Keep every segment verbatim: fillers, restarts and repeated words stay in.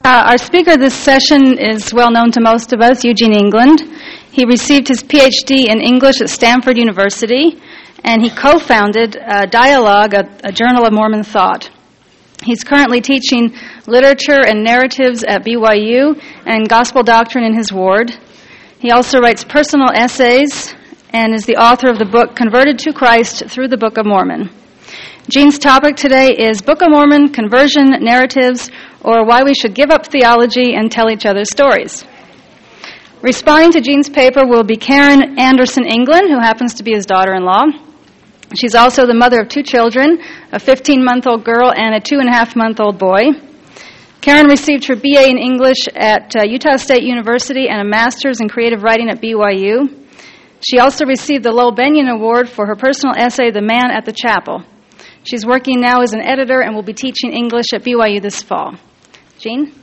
Uh, our speaker this session is well known to most of us, Eugene England. He received his P H D in English at Stanford University, and he co-founded uh, Dialogue, a, a journal of Mormon thought. He's currently teaching literature and narratives at B Y U and gospel doctrine in his ward. He also writes personal essays and is the author of the book Converted to Christ Through the Book of Mormon. Gene's topic today is Book of Mormon, Conversion, Narratives, or Why We Should Give Up Theology and Tell Each Other Stories. Responding to Gene's paper will be Karen Anderson England, who happens to be his daughter-in-law. She's also the mother of two children, a fifteen-month-old girl and a two-and-a-half-month-old boy. Karen received her B A in English at uh, Utah State University and a master's in creative writing at B Y U. She also received the Lowell Bennion Award for her personal essay, The Man at the Chapel. She's working now as an editor and will be teaching English at B Y U this fall. Gene?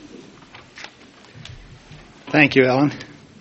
Thank you, Ellen.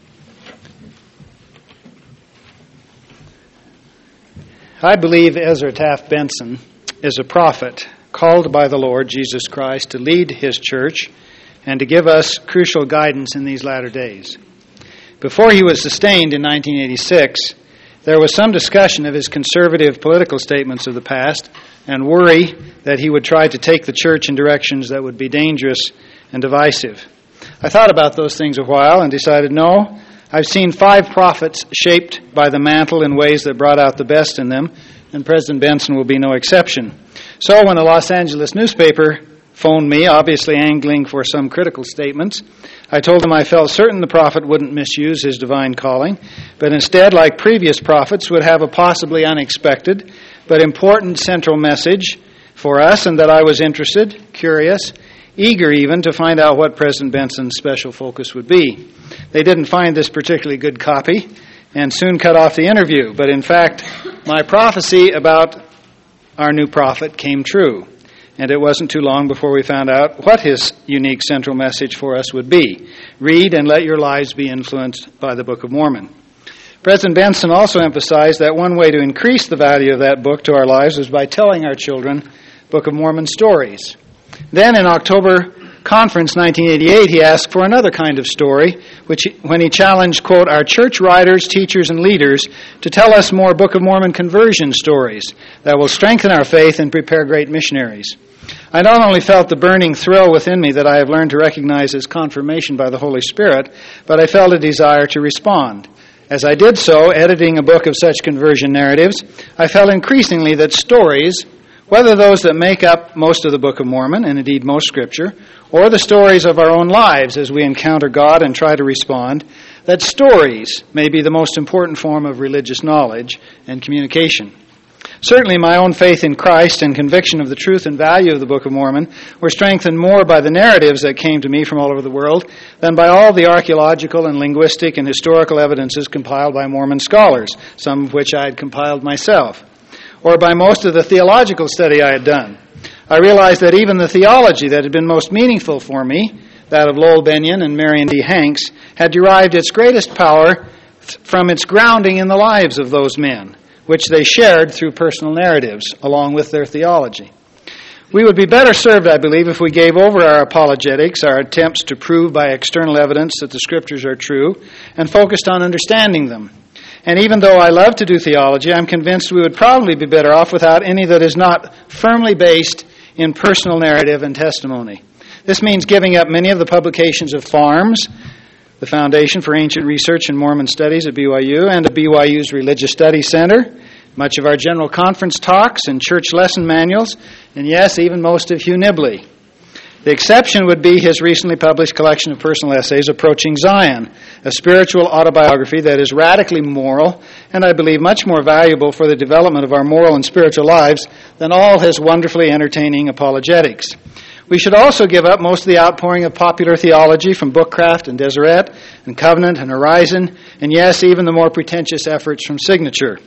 I believe Ezra Taft Benson is a prophet called by the Lord Jesus Christ to lead his church and to give us crucial guidance in these latter days. Before he was sustained in nineteen eighty-six, there was some discussion of his conservative political statements of the past and worry that he would try to take the church in directions that would be dangerous and divisive. I thought about those things a while and decided, no, I've seen five prophets shaped by the mantle in ways that brought out the best in them, and President Benson will be no exception. So when a Los Angeles newspaper phoned me, obviously angling for some critical statements, I told him I felt certain the prophet wouldn't misuse his divine calling, but instead, like previous prophets, would have a possibly unexpected but important central message for us, and that I was interested, curious, eager even to find out what President Benson's special focus would be. They didn't find this particularly good copy and soon cut off the interview, but in fact, my prophecy about our new prophet came true, and it wasn't too long before we found out what his unique central message for us would be. Read and let your lives be influenced by the Book of Mormon. President Benson also emphasized that one way to increase the value of that book to our lives was by telling our children Book of Mormon stories. Then in October Conference nineteen eighty-eight, he asked for another kind of story, which when he challenged, quote, our church writers, teachers, and leaders to tell us more Book of Mormon conversion stories that will strengthen our faith and prepare great missionaries. I not only felt the burning thrill within me that I have learned to recognize as confirmation by the Holy Spirit, but I felt a desire to respond. As I did so, editing a book of such conversion narratives, I felt increasingly that stories, whether those that make up most of the Book of Mormon, and indeed most Scripture, or the stories of our own lives as we encounter God and try to respond, that stories may be the most important form of religious knowledge and communication. Certainly my own faith in Christ and conviction of the truth and value of the Book of Mormon were strengthened more by the narratives that came to me from all over the world than by all the archaeological and linguistic and historical evidences compiled by Mormon scholars, some of which I had compiled myself, or by most of the theological study I had done. I realized that even the theology that had been most meaningful for me, that of Lowell Bennion and Marion D. Hanks, had derived its greatest power from its grounding in the lives of those men, which they shared through personal narratives, along with their theology. We would be better served, I believe, if we gave over our apologetics, our attempts to prove by external evidence that the Scriptures are true, and focused on understanding them. And even though I love to do theology, I'm convinced we would probably be better off without any that is not firmly based in personal narrative and testimony. This means giving up many of the publications of FARMS, the Foundation for Ancient Research and Mormon Studies at B Y U, and of B Y U's Religious Studies Center, much of our General Conference talks and church lesson manuals, and yes, even most of Hugh Nibley. The exception would be his recently published collection of personal essays, Approaching Zion, a spiritual autobiography that is radically moral and I believe much more valuable for the development of our moral and spiritual lives than all his wonderfully entertaining apologetics. We should also give up most of the outpouring of popular theology from Bookcraft and Deseret and Covenant and Horizon, and yes, even the more pretentious efforts from Signature.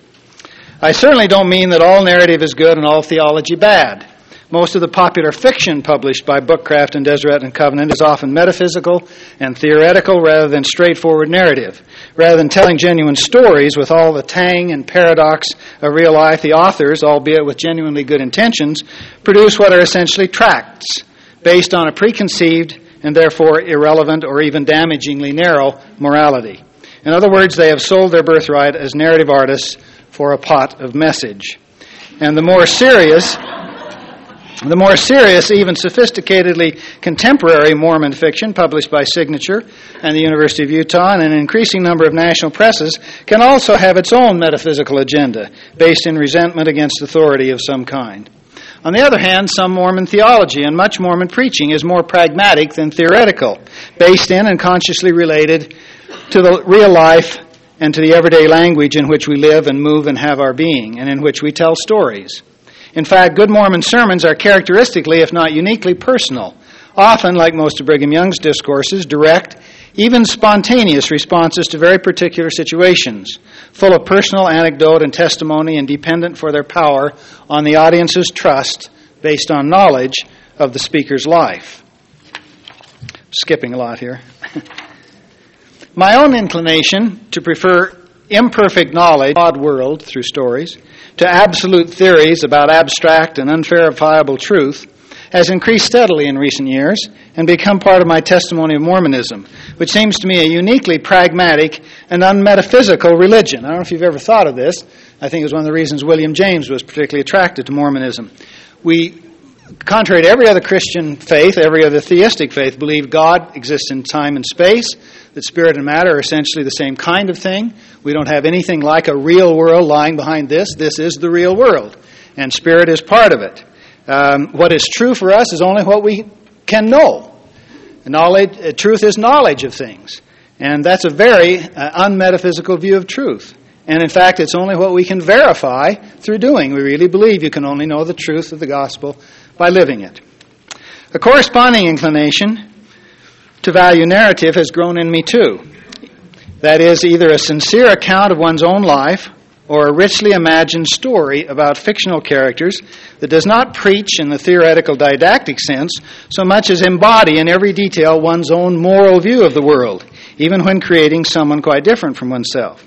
I certainly don't mean that all narrative is good and all theology bad. Most of the popular fiction published by Bookcraft and Deseret and Covenant is often metaphysical and theoretical rather than straightforward narrative. Rather than telling genuine stories with all the tang and paradox of real life, the authors, albeit with genuinely good intentions, produce what are essentially tracts based on a preconceived and therefore irrelevant or even damagingly narrow morality. In other words, they have sold their birthright as narrative artists for a pot of message. And the more serious, the more serious, even sophisticatedly contemporary Mormon fiction published by Signature and the University of Utah and an increasing number of national presses can also have its own metaphysical agenda based in resentment against authority of some kind. On the other hand, some Mormon theology and much Mormon preaching is more pragmatic than theoretical, based in and consciously related to the real life and to the everyday language in which we live and move and have our being, and in which we tell stories. In fact, good Mormon sermons are characteristically, if not uniquely, personal, often, like most of Brigham Young's discourses, direct, even spontaneous responses to very particular situations, full of personal anecdote and testimony and dependent for their power on the audience's trust based on knowledge of the speaker's life. Skipping a lot here. My own inclination to prefer imperfect knowledge of the odd world through stories to absolute theories about abstract and unverifiable truth has increased steadily in recent years and become part of my testimony of Mormonism, which seems to me a uniquely pragmatic and unmetaphysical religion. I don't know if you've ever thought of this. I think it was one of the reasons William James was particularly attracted to Mormonism. We, contrary to every other Christian faith, every other theistic faith, believe God exists in time and space, that spirit and matter are essentially the same kind of thing. We don't have anything like a real world lying behind this. This is the real world, and spirit is part of it. Um, what is true for us is only what we can know. Knowledge, uh, truth is knowledge of things, and that's a very uh, unmetaphysical view of truth. And in fact, it's only what we can verify through doing. We really believe you can only know the truth of the gospel by living it. A corresponding inclination to value narrative has grown in me too. That is, either a sincere account of one's own life or a richly imagined story about fictional characters that does not preach in the theoretical didactic sense so much as embody in every detail one's own moral view of the world, even when creating someone quite different from oneself.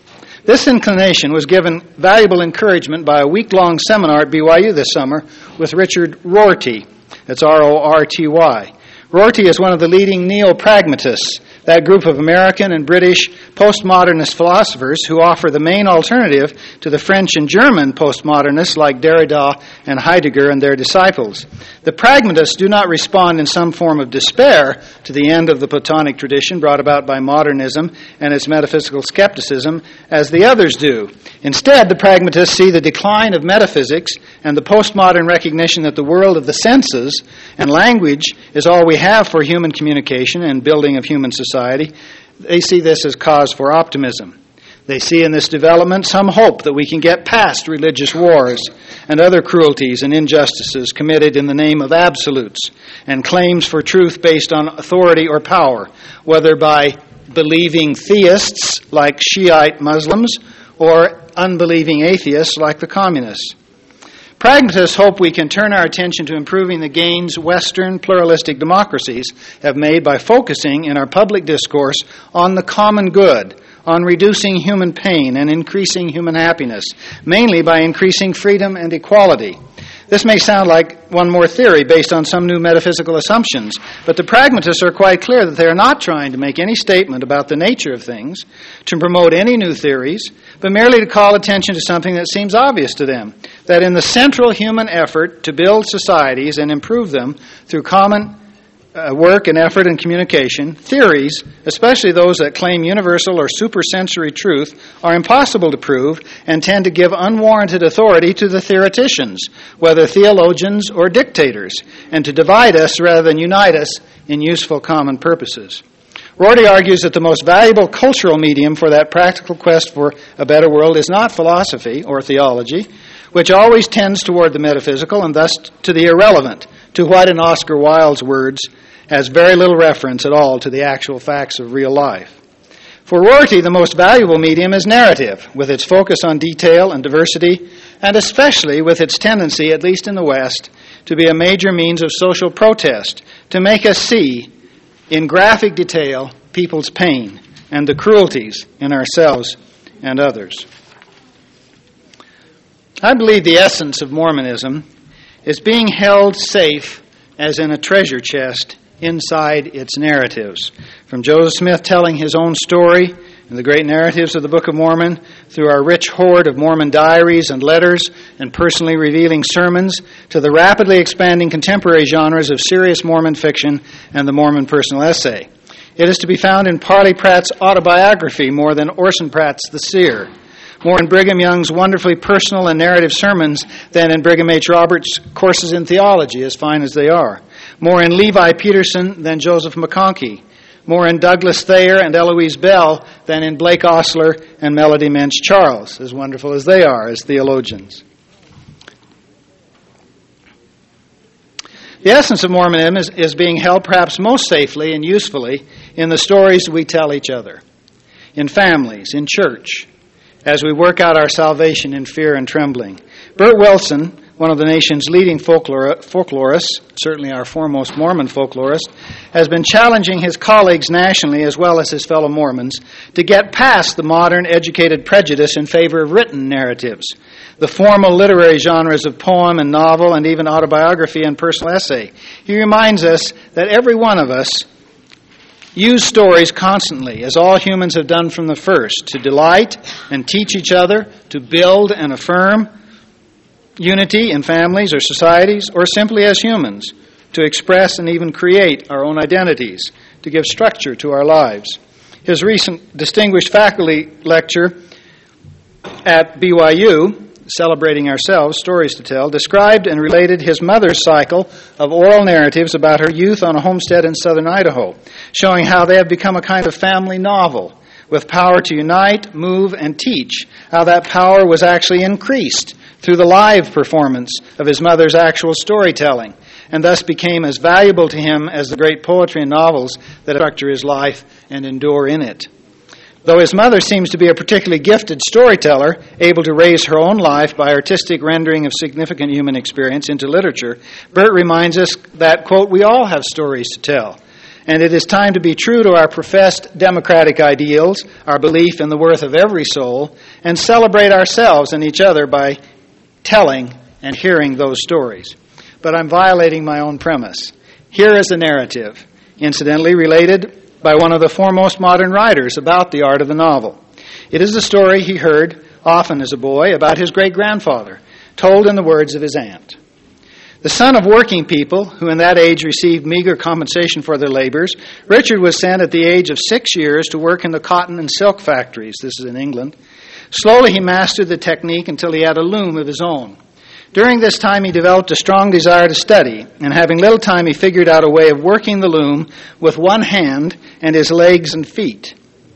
This inclination was given valuable encouragement by a week-long seminar at B Y U this summer with Richard Rorty. That's R O R T Y. Rorty is one of the leading neo-pragmatists, that group of American and British postmodernist philosophers who offer the main alternative to the French and German postmodernists like Derrida and Heidegger and their disciples. The pragmatists do not respond in some form of despair to the end of the Platonic tradition brought about by modernism and its metaphysical skepticism as the others do. Instead, the pragmatists see the decline of metaphysics and the postmodern recognition that the world of the senses and language is all we have for human communication and building of human society. They see this as cause for optimism. They see in this development some hope that we can get past religious wars and other cruelties and injustices committed in the name of absolutes and claims for truth based on authority or power, whether by believing theists like Shiite Muslims or unbelieving atheists like the communists. Pragmatists hope we can turn our attention to improving the gains Western pluralistic democracies have made by focusing in our public discourse on the common good, on reducing human pain and increasing human happiness, mainly by increasing freedom and equality. This may sound like one more theory based on some new metaphysical assumptions, but the pragmatists are quite clear that they are not trying to make any statement about the nature of things, to promote any new theories, but merely to call attention to something that seems obvious to them, that in the central human effort to build societies and improve them through common uh, work and effort and communication, theories, especially those that claim universal or supersensory truth, are impossible to prove and tend to give unwarranted authority to the theoreticians, whether theologians or dictators, and to divide us rather than unite us in useful common purposes. Rorty argues that the most valuable cultural medium for that practical quest for a better world is not philosophy or theology, which always tends toward the metaphysical and thus to the irrelevant, to what, in Oscar Wilde's words, has very little reference at all to the actual facts of real life. For Rorty, the most valuable medium is narrative, with its focus on detail and diversity, and especially with its tendency, at least in the West, to be a major means of social protest, to make us see in graphic detail people's pain and the cruelties in ourselves and others. I believe the essence of Mormonism is being held safe as in a treasure chest inside its narratives. From Joseph Smith telling his own story in the great narratives of the Book of Mormon, through our rich hoard of Mormon diaries and letters and personally revealing sermons, to the rapidly expanding contemporary genres of serious Mormon fiction and the Mormon personal essay. It is to be found in Parley Pratt's autobiography more than Orson Pratt's The Seer, more in Brigham Young's wonderfully personal and narrative sermons than in Brigham H. Roberts' courses in theology, as fine as they are, more in Levi Peterson than Joseph McConkie, more in Douglas Thayer and Eloise Bell than in Blake Ostler and Melody Mensch Charles, as wonderful as they are as theologians. The essence of Mormonism is, is being held perhaps most safely and usefully in the stories we tell each other, in families, in church, as we work out our salvation in fear and trembling. Bert Wilson, one of the nation's leading folklore, folklorists, certainly our foremost Mormon folklorist, has been challenging his colleagues nationally as well as his fellow Mormons to get past the modern educated prejudice in favor of written narratives, the formal literary genres of poem and novel and even autobiography and personal essay. He reminds us that every one of us use stories constantly, as all humans have done from the first, to delight and teach each other, to build and affirm unity in families or societies, or simply as humans, to express and even create our own identities, to give structure to our lives. His recent distinguished faculty lecture at B Y U, Celebrating Ourselves, Stories to Tell, described and related his mother's cycle of oral narratives about her youth on a homestead in southern Idaho, showing how they have become a kind of family novel with power to unite, move, and teach, how that power was actually increased through the live performance of his mother's actual storytelling, and thus became as valuable to him as the great poetry and novels that structure his life and endure in it. Though his mother seems to be a particularly gifted storyteller, able to raise her own life by artistic rendering of significant human experience into literature, Bert reminds us that, quote, we all have stories to tell, and it is time to be true to our professed democratic ideals, our belief in the worth of every soul, and celebrate ourselves and each other by telling and hearing those stories. But I'm violating my own premise. Here is a narrative, incidentally related by one of the foremost modern writers about the art of the novel. It is a story he heard often as a boy about his great-grandfather, told in the words of his aunt. The son of working people, who in that age received meager compensation for their labors, Richard was sent at the age of six years to work in the cotton and silk factories. This is in England. Slowly he mastered the technique until he had a loom of his own. During this time he developed a strong desire to study, and having little time he figured out a way of working the loom with one hand and his legs and feet,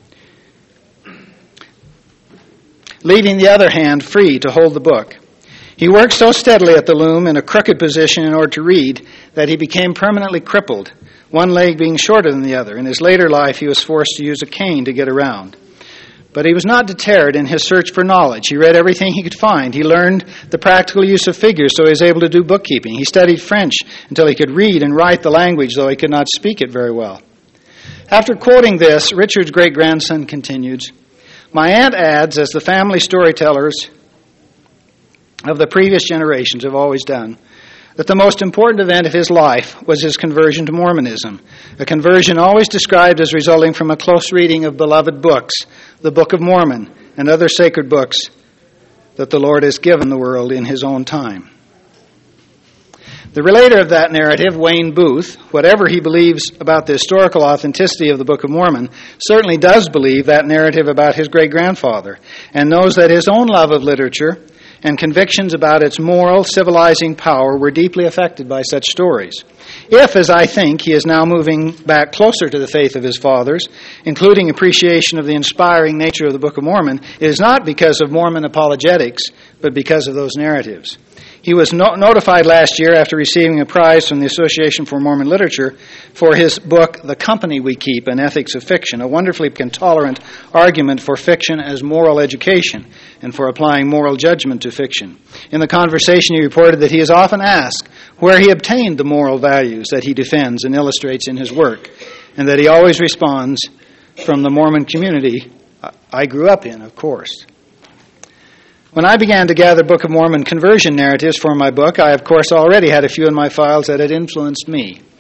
leaving the other hand free to hold the book. He worked so steadily at the loom in a crooked position in order to read that he became permanently crippled, one leg being shorter than the other. In his later life he was forced to use a cane to get around. But he was not deterred in his search for knowledge. He read everything he could find. He learned the practical use of figures so he was able to do bookkeeping. He studied French until he could read and write the language, though he could not speak it very well. After quoting this, Richard's great-grandson continued, my aunt adds, as the family storytellers of the previous generations have always done, that the most important event of his life was his conversion to Mormonism, a conversion always described as resulting from a close reading of beloved books, the Book of Mormon, and other sacred books that the Lord has given the world in his own time. The relator of that narrative, Wayne Booth, whatever he believes about the historical authenticity of the Book of Mormon, certainly does believe that narrative about his great-grandfather, and knows that his own love of literature and convictions about its moral, civilizing power were deeply affected by such stories. If, as I think, he is now moving back closer to the faith of his fathers, including appreciation of the inspiring nature of the Book of Mormon, it is not because of Mormon apologetics, but because of those narratives. He was no- notified last year after receiving a prize from the Association for Mormon Literature for his book, The Company We Keep, An Ethics of Fiction, a wonderfully tolerant argument for fiction as moral education and for applying moral judgment to fiction. In the conversation, he reported that he is often asked where he obtained the moral values that he defends and illustrates in his work, and that he always responds, from the Mormon community I grew up in, of course. When I began to gather Book of Mormon conversion narratives for my book, I, of course, already had a few in my files that had influenced me.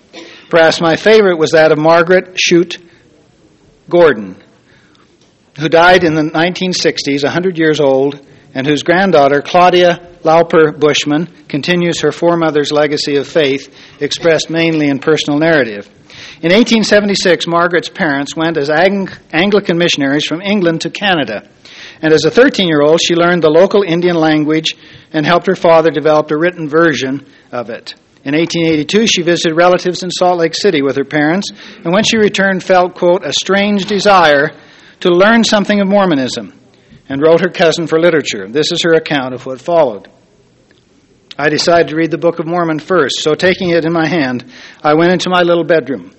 Perhaps my favorite was that of Margaret Shute Gordon, who died in the nineteen sixties, one hundred years old, and whose granddaughter, Claudia Lauper Bushman, continues her foremother's legacy of faith, expressed mainly in personal narrative. In eighteen seventy-six, Margaret's parents went as Ang- Anglican missionaries from England to Canada, and as a thirteen-year-old, she learned the local Indian language and helped her father develop a written version of it. In eighteen eighty-two, she visited relatives in Salt Lake City with her parents, and when she returned, felt, quote, a strange desire to learn something of Mormonism, and wrote her cousin for literature. This is her account of what followed. I decided to read the Book of Mormon first, so taking it in my hand, I went into my little bedroom,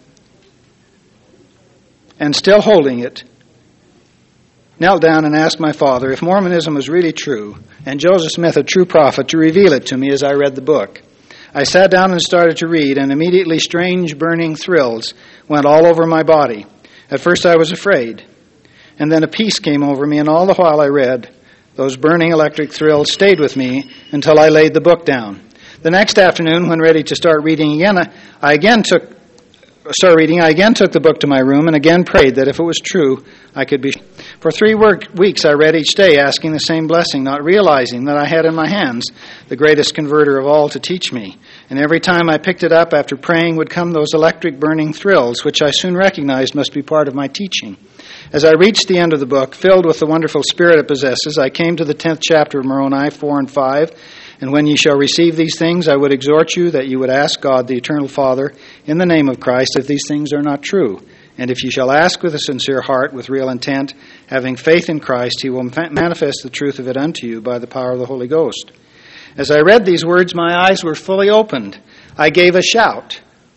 and still holding it, knelt down and asked my father if Mormonism was really true, and Joseph Smith a true prophet, to reveal it to me as I read the book. I sat down and started to read, and immediately strange burning thrills went all over my body. At first I was afraid, and then a peace came over me, and all the while I read, those burning electric thrills stayed with me until I laid the book down. The next afternoon, when ready to start reading again, I again took start reading. I again took the book to my room and again prayed that if it was true, I could be. For three work, weeks I read each day, asking the same blessing, not realizing that I had in my hands the greatest converter of all to teach me. And every time I picked it up after praying would come those electric burning thrills, which I soon recognized must be part of my teaching. As I reached the end of the book, filled with the wonderful spirit it possesses, I came to the tenth chapter of Moroni, four and five. And when ye shall receive these things, I would exhort you that you would ask God, the eternal Father, in the name of Christ, if these things are not true. And if ye shall ask with a sincere heart, with real intent, having faith in Christ, he will manifest the truth of it unto you by the power of the Holy Ghost. As I read these words, my eyes were fully opened. I gave a shout.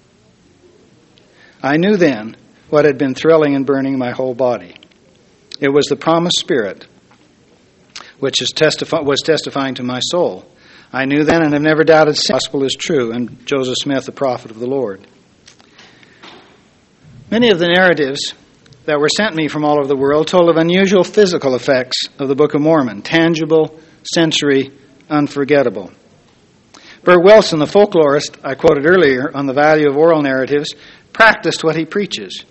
I knew then what had been thrilling and burning my whole body. It was the promised Spirit, which is testif- was testifying to my soul. I knew then and have never doubted the gospel is true, and Joseph Smith, the prophet of the Lord. Many of the narratives that were sent me from all over the world told of unusual physical effects of the Book of Mormon, tangible, sensory, unforgettable. Bert Wilson, the folklorist I quoted earlier on the value of oral narratives, practiced what he preaches.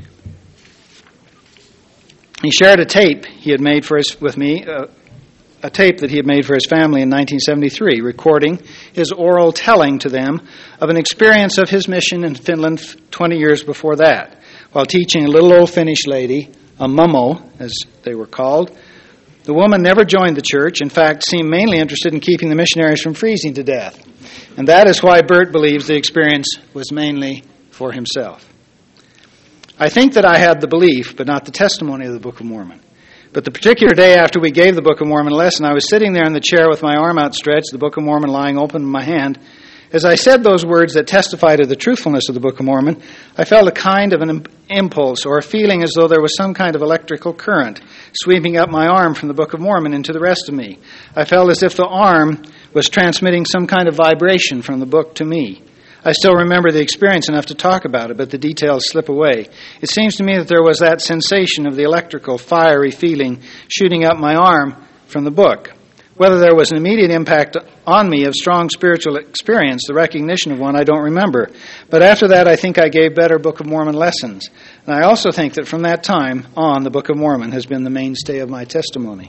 He shared a tape he had made for his, with me, uh, a tape that he had made for his family in nineteen seventy-three, recording his oral telling to them of an experience of his mission in Finland twenty years before that, while teaching a little old Finnish lady, a mummo, as they were called. The woman never joined the church, in fact, seemed mainly interested in keeping the missionaries from freezing to death. And that is why Bert believes the experience was mainly for himself. I think that I had the belief, but not the testimony of the Book of Mormon. But the particular day after we gave the Book of Mormon lesson, I was sitting there in the chair with my arm outstretched, the Book of Mormon lying open in my hand. As I said those words that testify to the truthfulness of the Book of Mormon, I felt a kind of an impulse or a feeling as though there was some kind of electrical current sweeping up my arm from the Book of Mormon into the rest of me. I felt as if the arm was transmitting some kind of vibration from the book to me. I still remember the experience enough to talk about it, but the details slip away. It seems to me that there was that sensation of the electrical, fiery feeling shooting up my arm from the book. Whether there was an immediate impact on me of strong spiritual experience, the recognition of one, I don't remember. But after that, I think I gave better Book of Mormon lessons. And I also think that from that time on, the Book of Mormon has been the mainstay of my testimony.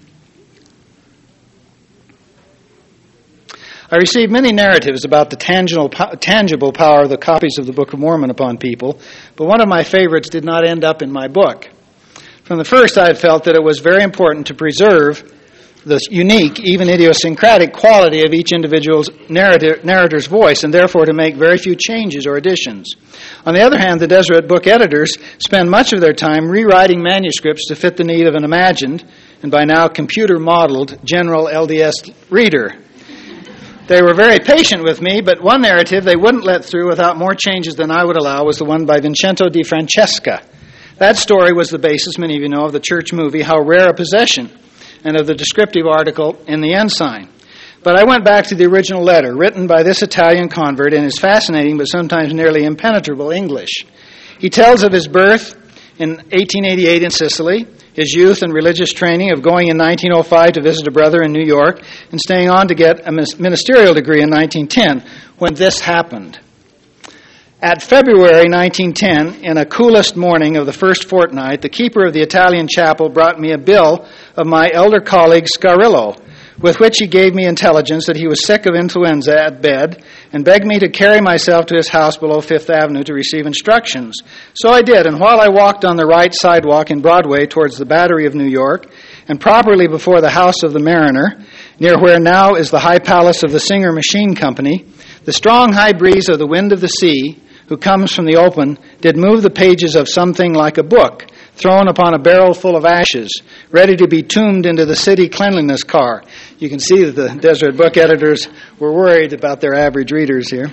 I received many narratives about the tangible, tangible power of the copies of the Book of Mormon upon people, but one of my favorites did not end up in my book. From the first, I had felt that it was very important to preserve the unique, even idiosyncratic quality of each individual's narrator, narrator's voice, and therefore to make very few changes or additions. On the other hand, the Deseret book editors spend much of their time rewriting manuscripts to fit the need of an imagined, and by now computer-modeled, general L D S reader. They were very patient with me, but one narrative they wouldn't let through without more changes than I would allow was the one by Vincenzo di Francesca. That story was the basis, many of you know, of the church movie, How Rare a Possession, and of the descriptive article in the Ensign. But I went back to the original letter, written by this Italian convert in his fascinating but sometimes nearly impenetrable English. He tells of his birth in eighteen eighty-eight in Sicily, his youth and religious training, of going in nineteen oh five to visit a brother in New York, and staying on to get a ministerial degree in nineteen ten, when this happened. At February nineteen ten, in a coolest morning of the first fortnight, the keeper of the Italian chapel brought me a bill of my elder colleague Scarillo, with which he gave me intelligence that he was sick of influenza at bed and begged me to carry myself to his house below Fifth Avenue to receive instructions. So I did, and while I walked on the right sidewalk in Broadway towards the Battery of New York, and properly before the House of the Mariner, near where now is the high palace of the Singer Machine Company, the strong high breeze of the wind of the sea, who comes from the open, did move the pages of something like a book, thrown upon a barrel full of ashes, ready to be tombed into the city cleanliness car. You can see that the Deseret Book editors were worried about their average readers here.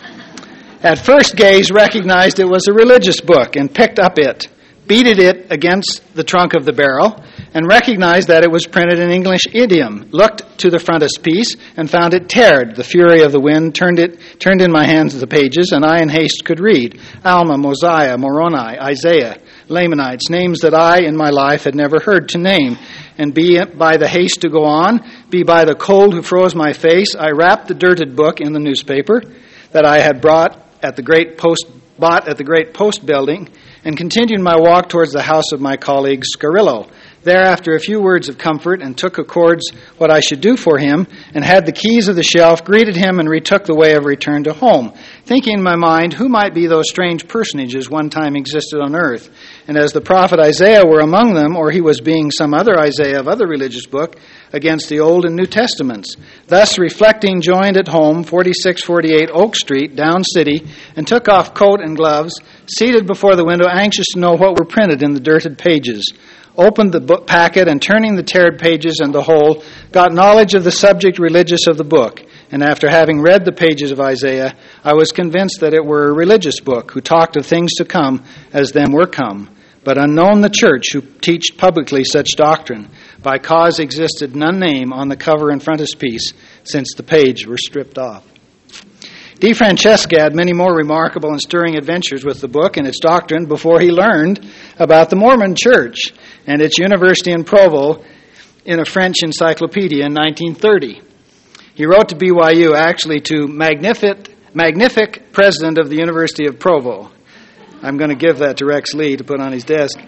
At first gaze, recognized it was a religious book and picked up it, beated it against the trunk of the barrel, and recognized that it was printed in English idiom, looked to the frontispiece, and found it teared. The fury of the wind turned it turned in my hands the pages, and I in haste could read. Alma, Mosiah, Moroni, Isaiah, Lamanites, names that I in my life had never heard to name. And be by the haste to go on, be by the cold who froze my face, I wrapped the dirted book in the newspaper that I had brought at the great post bought at the great post building, and continued my walk towards the house of my colleague Scarillo. There, after a few words of comfort, and took accords what I should do for him, and had the keys of the shelf, greeted him, and retook the way of return to home, thinking in my mind who might be those strange personages one time existed on earth. And as the prophet Isaiah were among them, or he was being some other Isaiah of other religious book, against the Old and New Testaments. Thus, reflecting, joined at home, forty-six forty-eight Oak Street, down city, and took off coat and gloves, seated before the window, anxious to know what were printed in the dirted pages. Opened the book packet, and turning the teared pages and the whole, got knowledge of the subject religious of the book. And after having read the pages of Isaiah, I was convinced that it were a religious book, who talked of things to come as them were come. But unknown the church who teached publicly such doctrine, by cause existed none name on the cover and frontispiece, since the page were stripped off. De Francesca had many more remarkable and stirring adventures with the book and its doctrine before he learned about the Mormon Church and its university in Provo in a French encyclopedia in nineteen thirty. He wrote to B Y U, actually to Magnific, Magnific President of the University of Provo. I'm going to give that to Rex Lee to put on his desk,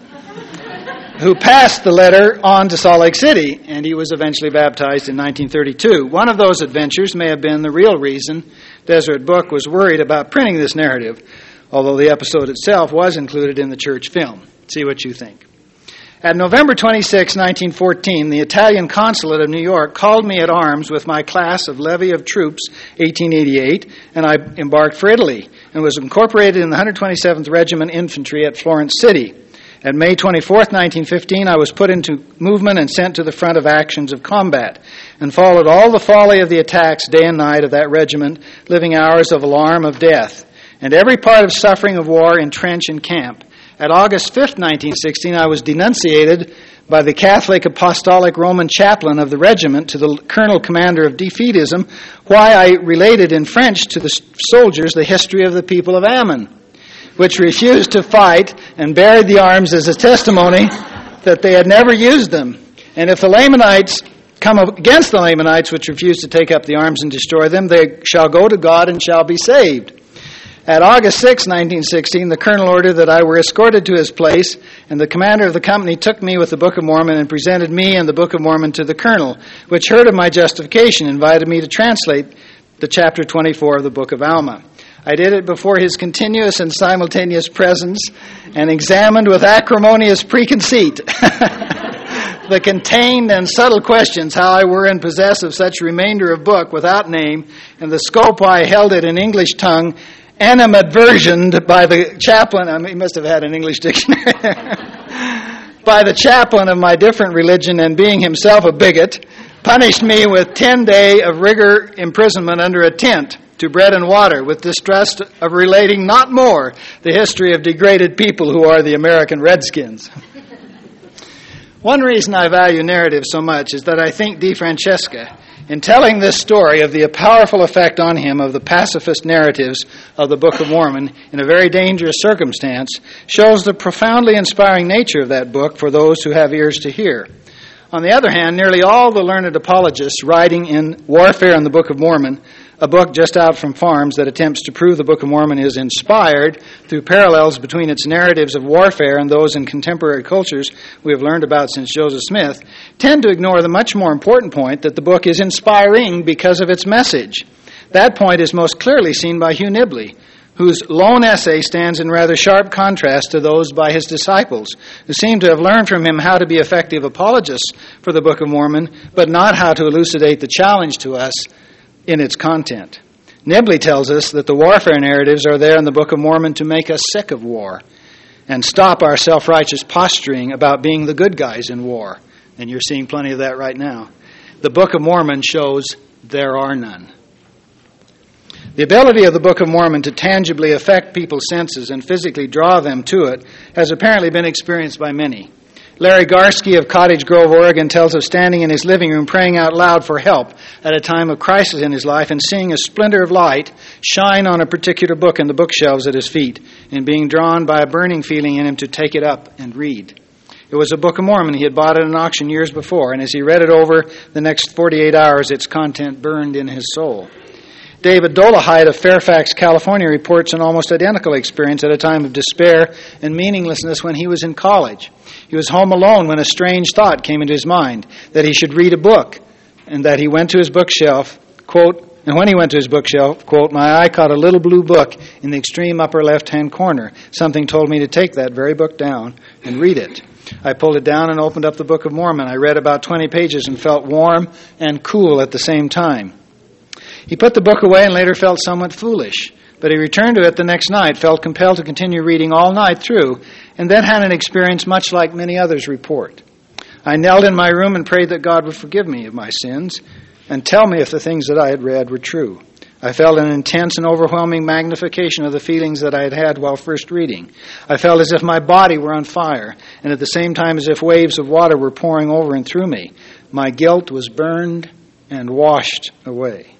who passed the letter on to Salt Lake City, and he was eventually baptized in nineteen thirty-two. One of those adventures may have been the real reason Deseret Book was worried about printing this narrative, although the episode itself was included in the church film. See what you think. At November twenty-sixth, nineteen fourteen, the Italian consulate of New York called me at arms with my class of levy of troops, eighteen eighty-eight, and I embarked for Italy and was incorporated in the one hundred twenty-seventh Regiment Infantry at Florence City. At May twenty-fourth, nineteen fifteen, I was put into movement and sent to the front of actions of combat, and followed all the folly of the attacks day and night of that regiment, living hours of alarm of death, and every part of suffering of war in trench and camp. At August fifth, nineteen sixteen, I was denunciated by the Catholic Apostolic Roman chaplain of the regiment to the colonel commander of defeatism, why I related in French to the soldiers the history of the people of Ammon, which refused to fight and buried the arms as a testimony that they had never used them. And if the Lamanites come against the Lamanites, which refuse to take up the arms and destroy them, they shall go to God and shall be saved. At August sixth, nineteen sixteen, the colonel ordered that I were escorted to his place, and the commander of the company took me with the Book of Mormon and presented me and the Book of Mormon to the colonel, which heard of my justification, invited me to translate the chapter twenty-four of the Book of Alma. I did it before his continuous and simultaneous presence and examined with acrimonious preconceit the contained and subtle questions how I were in possess of such remainder of book without name, and the scope why I held it in English tongue, animadversioned by the chaplain, I mean, he must have had an English dictionary, by the chaplain of my different religion, and being himself a bigot, punished me with ten day of rigor imprisonment under a tent to bread and water, with distrust of relating not more the history of degraded people who are the American Redskins. One reason I value narrative so much is that I think De Francesca, in telling this story of the powerful effect on him of the pacifist narratives of the Book of Mormon in a very dangerous circumstance, shows the profoundly inspiring nature of that book for those who have ears to hear. On the other hand, nearly all the learned apologists writing in Warfare in the Book of Mormon a book just out from Farms that attempts to prove the Book of Mormon is inspired through parallels between its narratives of warfare and those in contemporary cultures we have learned about since Joseph Smith, tend to ignore the much more important point that the book is inspiring because of its message. That point is most clearly seen by Hugh Nibley, whose lone essay stands in rather sharp contrast to those by his disciples, who seem to have learned from him how to be effective apologists for the Book of Mormon, but not how to elucidate the challenge to us in its content. Nibley tells us that the warfare narratives are there in the Book of Mormon to make us sick of war and stop our self-righteous posturing about being the good guys in war. And you're seeing plenty of that right now. The Book of Mormon shows there are none. The ability of the Book of Mormon to tangibly affect people's senses and physically draw them to it has apparently been experienced by many. Larry Garsky of Cottage Grove, Oregon, tells of standing in his living room praying out loud for help at a time of crisis in his life and seeing a splinter of light shine on a particular book in the bookshelves at his feet and being drawn by a burning feeling in him to take it up and read. It was a Book of Mormon he had bought at an auction years before, and as he read it over the next forty-eight hours, its content burned in his soul. David Dolahide of Fairfax, California, reports an almost identical experience at a time of despair and meaninglessness when he was in college. He was home alone when a strange thought came into his mind, that he should read a book, and that he went to his bookshelf, quote, and when he went to his bookshelf, quote, my eye caught a little blue book in the extreme upper left-hand corner. Something told me to take that very book down and read it. I pulled it down and opened up the Book of Mormon. I read about twenty pages and felt warm and cool at the same time. He put the book away and later felt somewhat foolish, but he returned to it the next night, felt compelled to continue reading all night through, and then had an experience much like many others report. I knelt in my room and prayed that God would forgive me of my sins and tell me if the things that I had read were true. I felt an intense and overwhelming magnification of the feelings that I had had while first reading. I felt as if my body were on fire, and at the same time as if waves of water were pouring over and through me. My guilt was burned and washed away.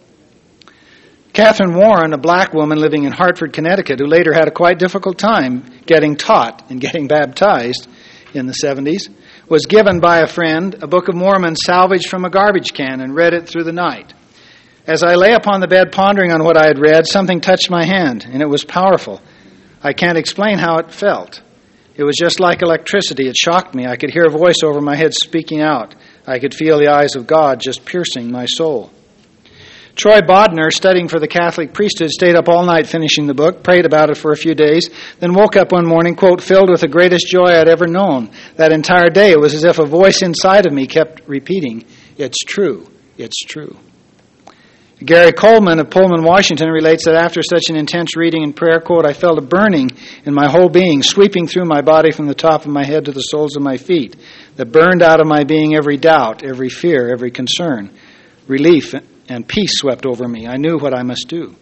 Catherine Warren, a black woman living in Hartford, Connecticut, who later had a quite difficult time getting taught and getting baptized in the seventies, was given by a friend a Book of Mormon salvaged from a garbage can and read it through the night. As I lay upon the bed pondering on what I had read, something touched my hand, and it was powerful. I can't explain how it felt. It was just like electricity. It shocked me. I could hear a voice over my head speaking out. I could feel the eyes of God just piercing my soul. Troy Bodner, studying for the Catholic priesthood, stayed up all night finishing the book, prayed about it for a few days, then woke up one morning, quote, filled with the greatest joy I'd ever known. That entire day it was as if a voice inside of me kept repeating, it's true, it's true. Gary Coleman of Pullman, Washington, relates that after such an intense reading and prayer, quote, I felt a burning in my whole being, sweeping through my body from the top of my head to the soles of my feet, that burned out of my being every doubt, every fear, every concern. Relief and peace swept over me. I knew what I must do.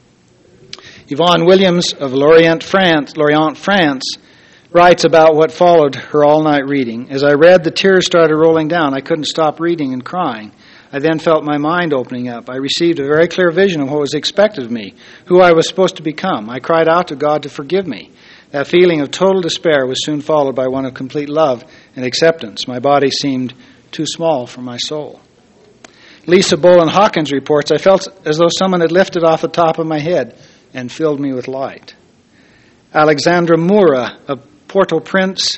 Yvonne Williams of Lorient, France, Lorient, France, writes about what followed her all-night reading. As I read, the tears started rolling down. I couldn't stop reading and crying. I then felt my mind opening up. I received a very clear vision of what was expected of me, who I was supposed to become. I cried out to God to forgive me. That feeling of total despair was soon followed by one of complete love and acceptance. My body seemed too small for my soul. Lisa Bolin Hawkins reports, I felt as though someone had lifted off the top of my head and filled me with light. Alexandra Moura of Port-au-Prince,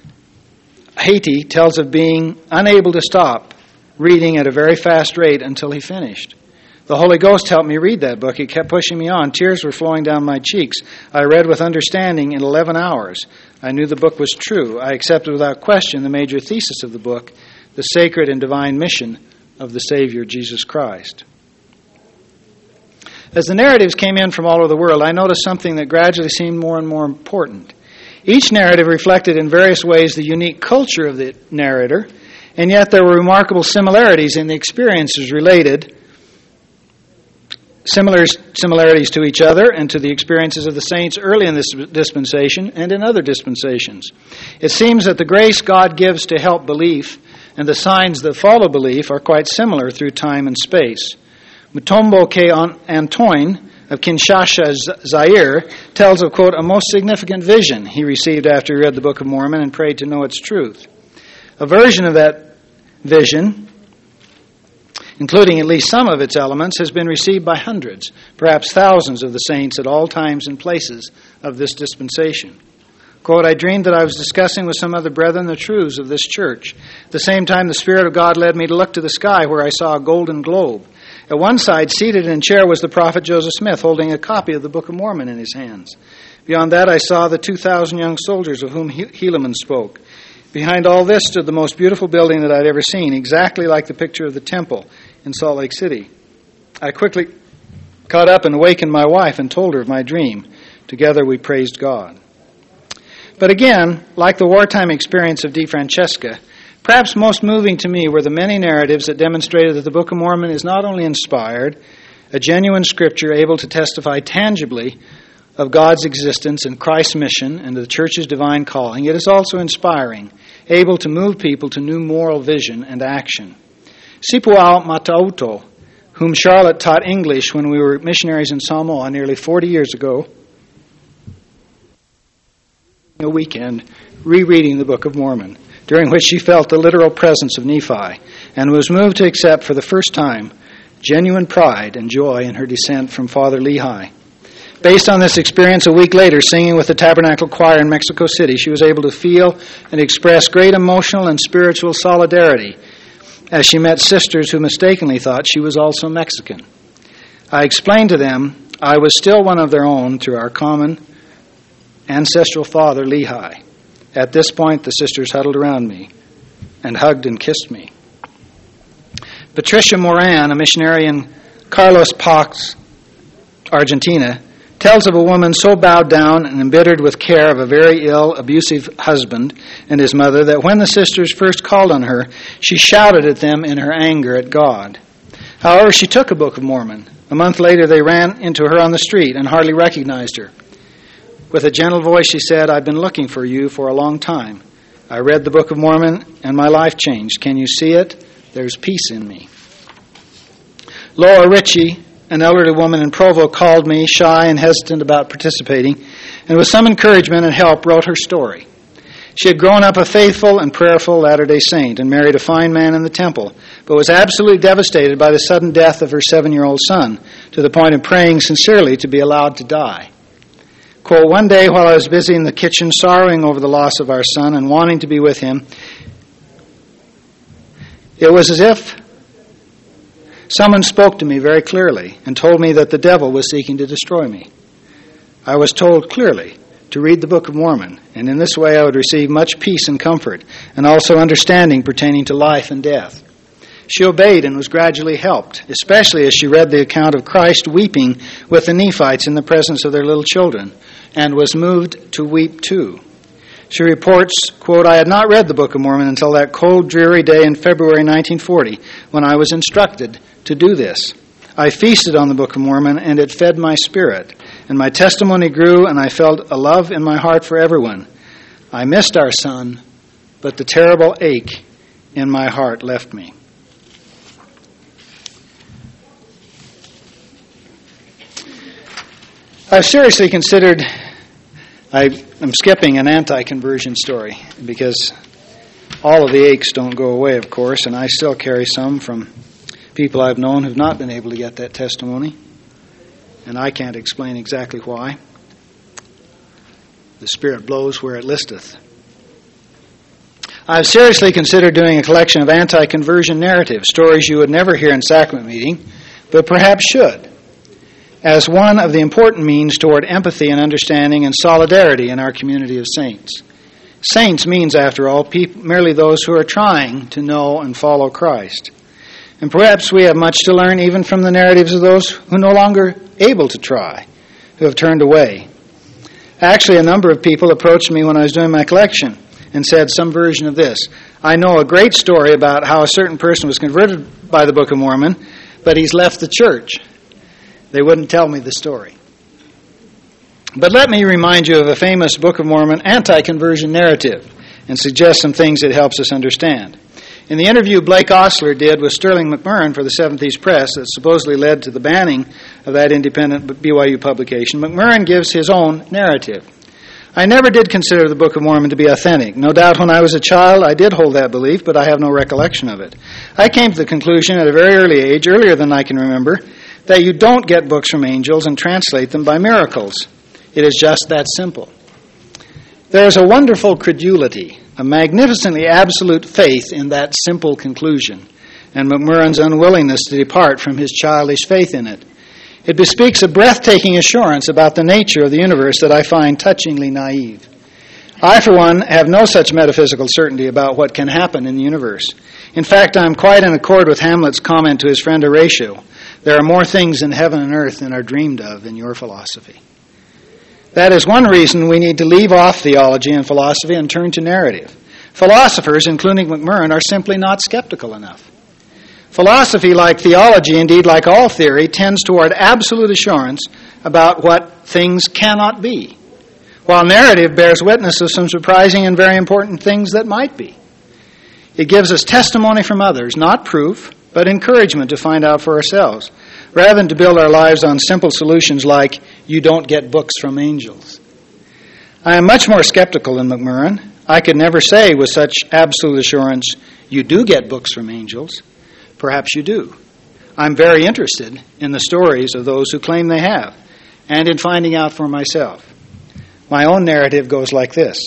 Haiti, tells of being unable to stop reading at a very fast rate until he finished. The Holy Ghost helped me read that book. He kept pushing me on. Tears were flowing down my cheeks. I read with understanding in eleven hours. I knew the book was true. I accepted without question the major thesis of the book, the sacred and divine mission of the Savior, Jesus Christ. As the narratives came in from all over the world, I noticed something that gradually seemed more and more important. Each narrative reflected in various ways the unique culture of the narrator, and yet there were remarkable similarities in the experiences related, similar similarities to each other and to the experiences of the saints early in this dispensation and in other dispensations. It seems that the grace God gives to help belief and the signs that follow belief are quite similar through time and space. Mutombo K. Antoine of Kinshasa, Zaire, tells of, quote, a most significant vision he received after he read the Book of Mormon and prayed to know its truth. A version of that vision including at least some of its elements, has been received by hundreds, perhaps thousands of the saints at all times and places of this dispensation. Quote, I dreamed that I was discussing with some other brethren the truths of this church. At the same time, the Spirit of God led me to look to the sky, where I saw a golden globe. At one side, seated in a chair, was the prophet Joseph Smith, holding a copy of the Book of Mormon in his hands. Beyond that, I saw the two thousand young soldiers of whom Helaman spoke. Behind all this stood the most beautiful building that I'd ever seen, exactly like the picture of the temple in Salt Lake City. I quickly caught up and awakened my wife and told her of my dream. Together we praised God. But again, like the wartime experience of DeFrancesca, perhaps most moving to me were the many narratives that demonstrated that the Book of Mormon is not only inspired, a genuine scripture able to testify tangibly of God's existence and Christ's mission and the church's divine calling, it is also inspiring, able to move people to new moral vision and action. Sipuao Matauto, whom Charlotte taught English when we were missionaries in Samoa nearly forty years ago, a weekend rereading the Book of Mormon, during which she felt the literal presence of Nephi and was moved to accept for the first time genuine pride and joy in her descent from Father Lehi. Based on this experience, a week later, singing with the Tabernacle Choir in Mexico City, she was able to feel and express great emotional and spiritual solidarity as she met sisters who mistakenly thought she was also Mexican. I explained to them I was still one of their own through our common ancestral father, Lehi. At this point, the sisters huddled around me and hugged and kissed me. Patricia Moran, a missionary in Carlos Paz, Argentina, tells of a woman so bowed down and embittered with care of a very ill, abusive husband and his mother that when the sisters first called on her, she shouted at them in her anger at God. However, she took a Book of Mormon. A month later, they ran into her on the street and hardly recognized her. With a gentle voice, she said, I've been looking for you for a long time. I read the Book of Mormon, and my life changed. Can you see it? There's peace in me. Laura Ritchie, an elderly woman in Provo, called me, shy and hesitant about participating, and with some encouragement and help wrote her story. She had grown up a faithful and prayerful Latter-day Saint and married a fine man in the temple, but was absolutely devastated by the sudden death of her seven-year-old son, to the point of praying sincerely to be allowed to die. Quote, one day while I was busy in the kitchen sorrowing over the loss of our son and wanting to be with him, it was as if someone spoke to me very clearly and told me that the devil was seeking to destroy me. I was told clearly to read the Book of Mormon, and in this way I would receive much peace and comfort, and also understanding pertaining to life and death. She obeyed and was gradually helped, especially as she read the account of Christ weeping with the Nephites in the presence of their little children, and was moved to weep too. She reports, quote, I had not read the Book of Mormon until that cold, dreary day in February nineteen forty, when I was instructed to do this. I feasted on the Book of Mormon, and it fed my spirit, and my testimony grew, and I felt a love in my heart for everyone. I missed our son, but the terrible ache in my heart left me. I've seriously considered, I am skipping an anti-conversion story because all of the aches don't go away, of course, and I still carry some from people I've known who've not been able to get that testimony, and I can't explain exactly why. The Spirit blows where it listeth. I've seriously considered doing a collection of anti-conversion narratives, stories you would never hear in sacrament meeting, but perhaps should, as one of the important means toward empathy and understanding and solidarity in our community of saints. Saints means, after all, people, merely those who are trying to know and follow Christ. And perhaps we have much to learn even from the narratives of those who are no longer able to try, who have turned away. Actually, a number of people approached me when I was doing my collection and said some version of this. I know a great story about how a certain person was converted by the Book of Mormon, but he's left the church. They wouldn't tell me the story. But let me remind you of a famous Book of Mormon anti-conversion narrative and suggest some things it helps us understand. In the interview Blake Ostler did with Sterling McMurrin for the Seventh East Press that supposedly led to the banning of that independent B Y U publication, McMurrin gives his own narrative. I never did consider the Book of Mormon to be authentic. No doubt when I was a child I did hold that belief, but I have no recollection of it. I came to the conclusion at a very early age, earlier than I can remember, that you don't get books from angels and translate them by miracles. It is just that simple. There is a wonderful credulity, a magnificently absolute faith in that simple conclusion, and McMurrin's unwillingness to depart from his childish faith in it. It bespeaks a breathtaking assurance about the nature of the universe that I find touchingly naive. I, for one, have no such metaphysical certainty about what can happen in the universe. In fact, I am quite in accord with Hamlet's comment to his friend Horatio, "There are more things in heaven and earth than are dreamed of in your philosophy." That is one reason we need to leave off theology and philosophy and turn to narrative. Philosophers, including McMurrin, are simply not skeptical enough. Philosophy, like theology, indeed like all theory, tends toward absolute assurance about what things cannot be, while narrative bears witness of some surprising and very important things that might be. It gives us testimony from others, not proof, but encouragement to find out for ourselves, rather than to build our lives on simple solutions like, you don't get books from angels. I am much more skeptical than McMurrin. I could never say with such absolute assurance, you do get books from angels. Perhaps you do. I'm very interested in the stories of those who claim they have, and in finding out for myself. My own narrative goes like this.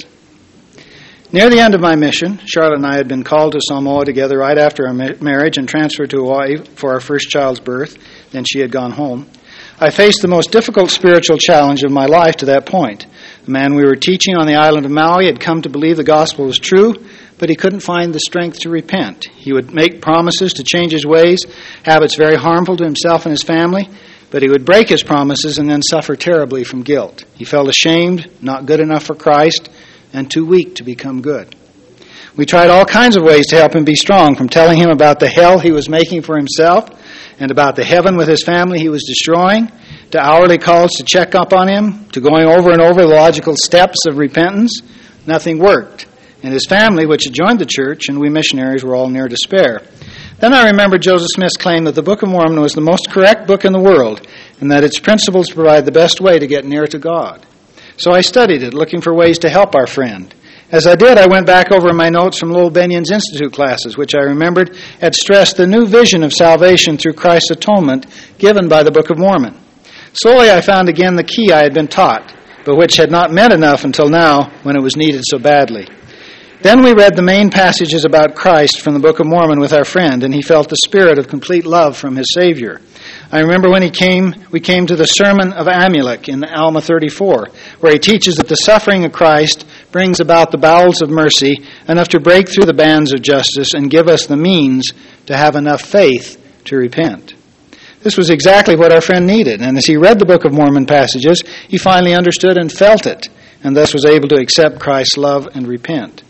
Near the end of my mission, Charlotte and I had been called to Samoa together right after our ma- marriage and transferred to Hawaii for our first child's birth. Then she had gone home. I faced the most difficult spiritual challenge of my life to that point. The man we were teaching on the island of Maui had come to believe the gospel was true, but he couldn't find the strength to repent. He would make promises to change his ways, habits very harmful to himself and his family, but he would break his promises and then suffer terribly from guilt. He felt ashamed, not good enough for Christ, and too weak to become good. We tried all kinds of ways to help him be strong, from telling him about the hell he was making for himself and about the heaven with his family he was destroying, to hourly calls to check up on him, to going over and over the logical steps of repentance. Nothing worked. And his family, which had joined the church, and we missionaries were all near despair. Then I remembered Joseph Smith's claim that the Book of Mormon was the most correct book in the world, and that its principles provide the best way to get near to God. So I studied it, looking for ways to help our friend. As I did, I went back over my notes from Lowell Benion's Institute classes, which I remembered had stressed the new vision of salvation through Christ's atonement given by the Book of Mormon. Slowly I found again the key I had been taught, but which had not meant enough until now when it was needed so badly. Then we read the main passages about Christ from the Book of Mormon with our friend, and he felt the spirit of complete love from his Savior. I remember when he came, we came to the Sermon of Amulek in Alma thirty-four, where he teaches that the suffering of Christ brings about the bowels of mercy, enough to break through the bands of justice and give us the means to have enough faith to repent. This was exactly what our friend needed, and as he read the Book of Mormon passages, he finally understood and felt it, and thus was able to accept Christ's love and repent.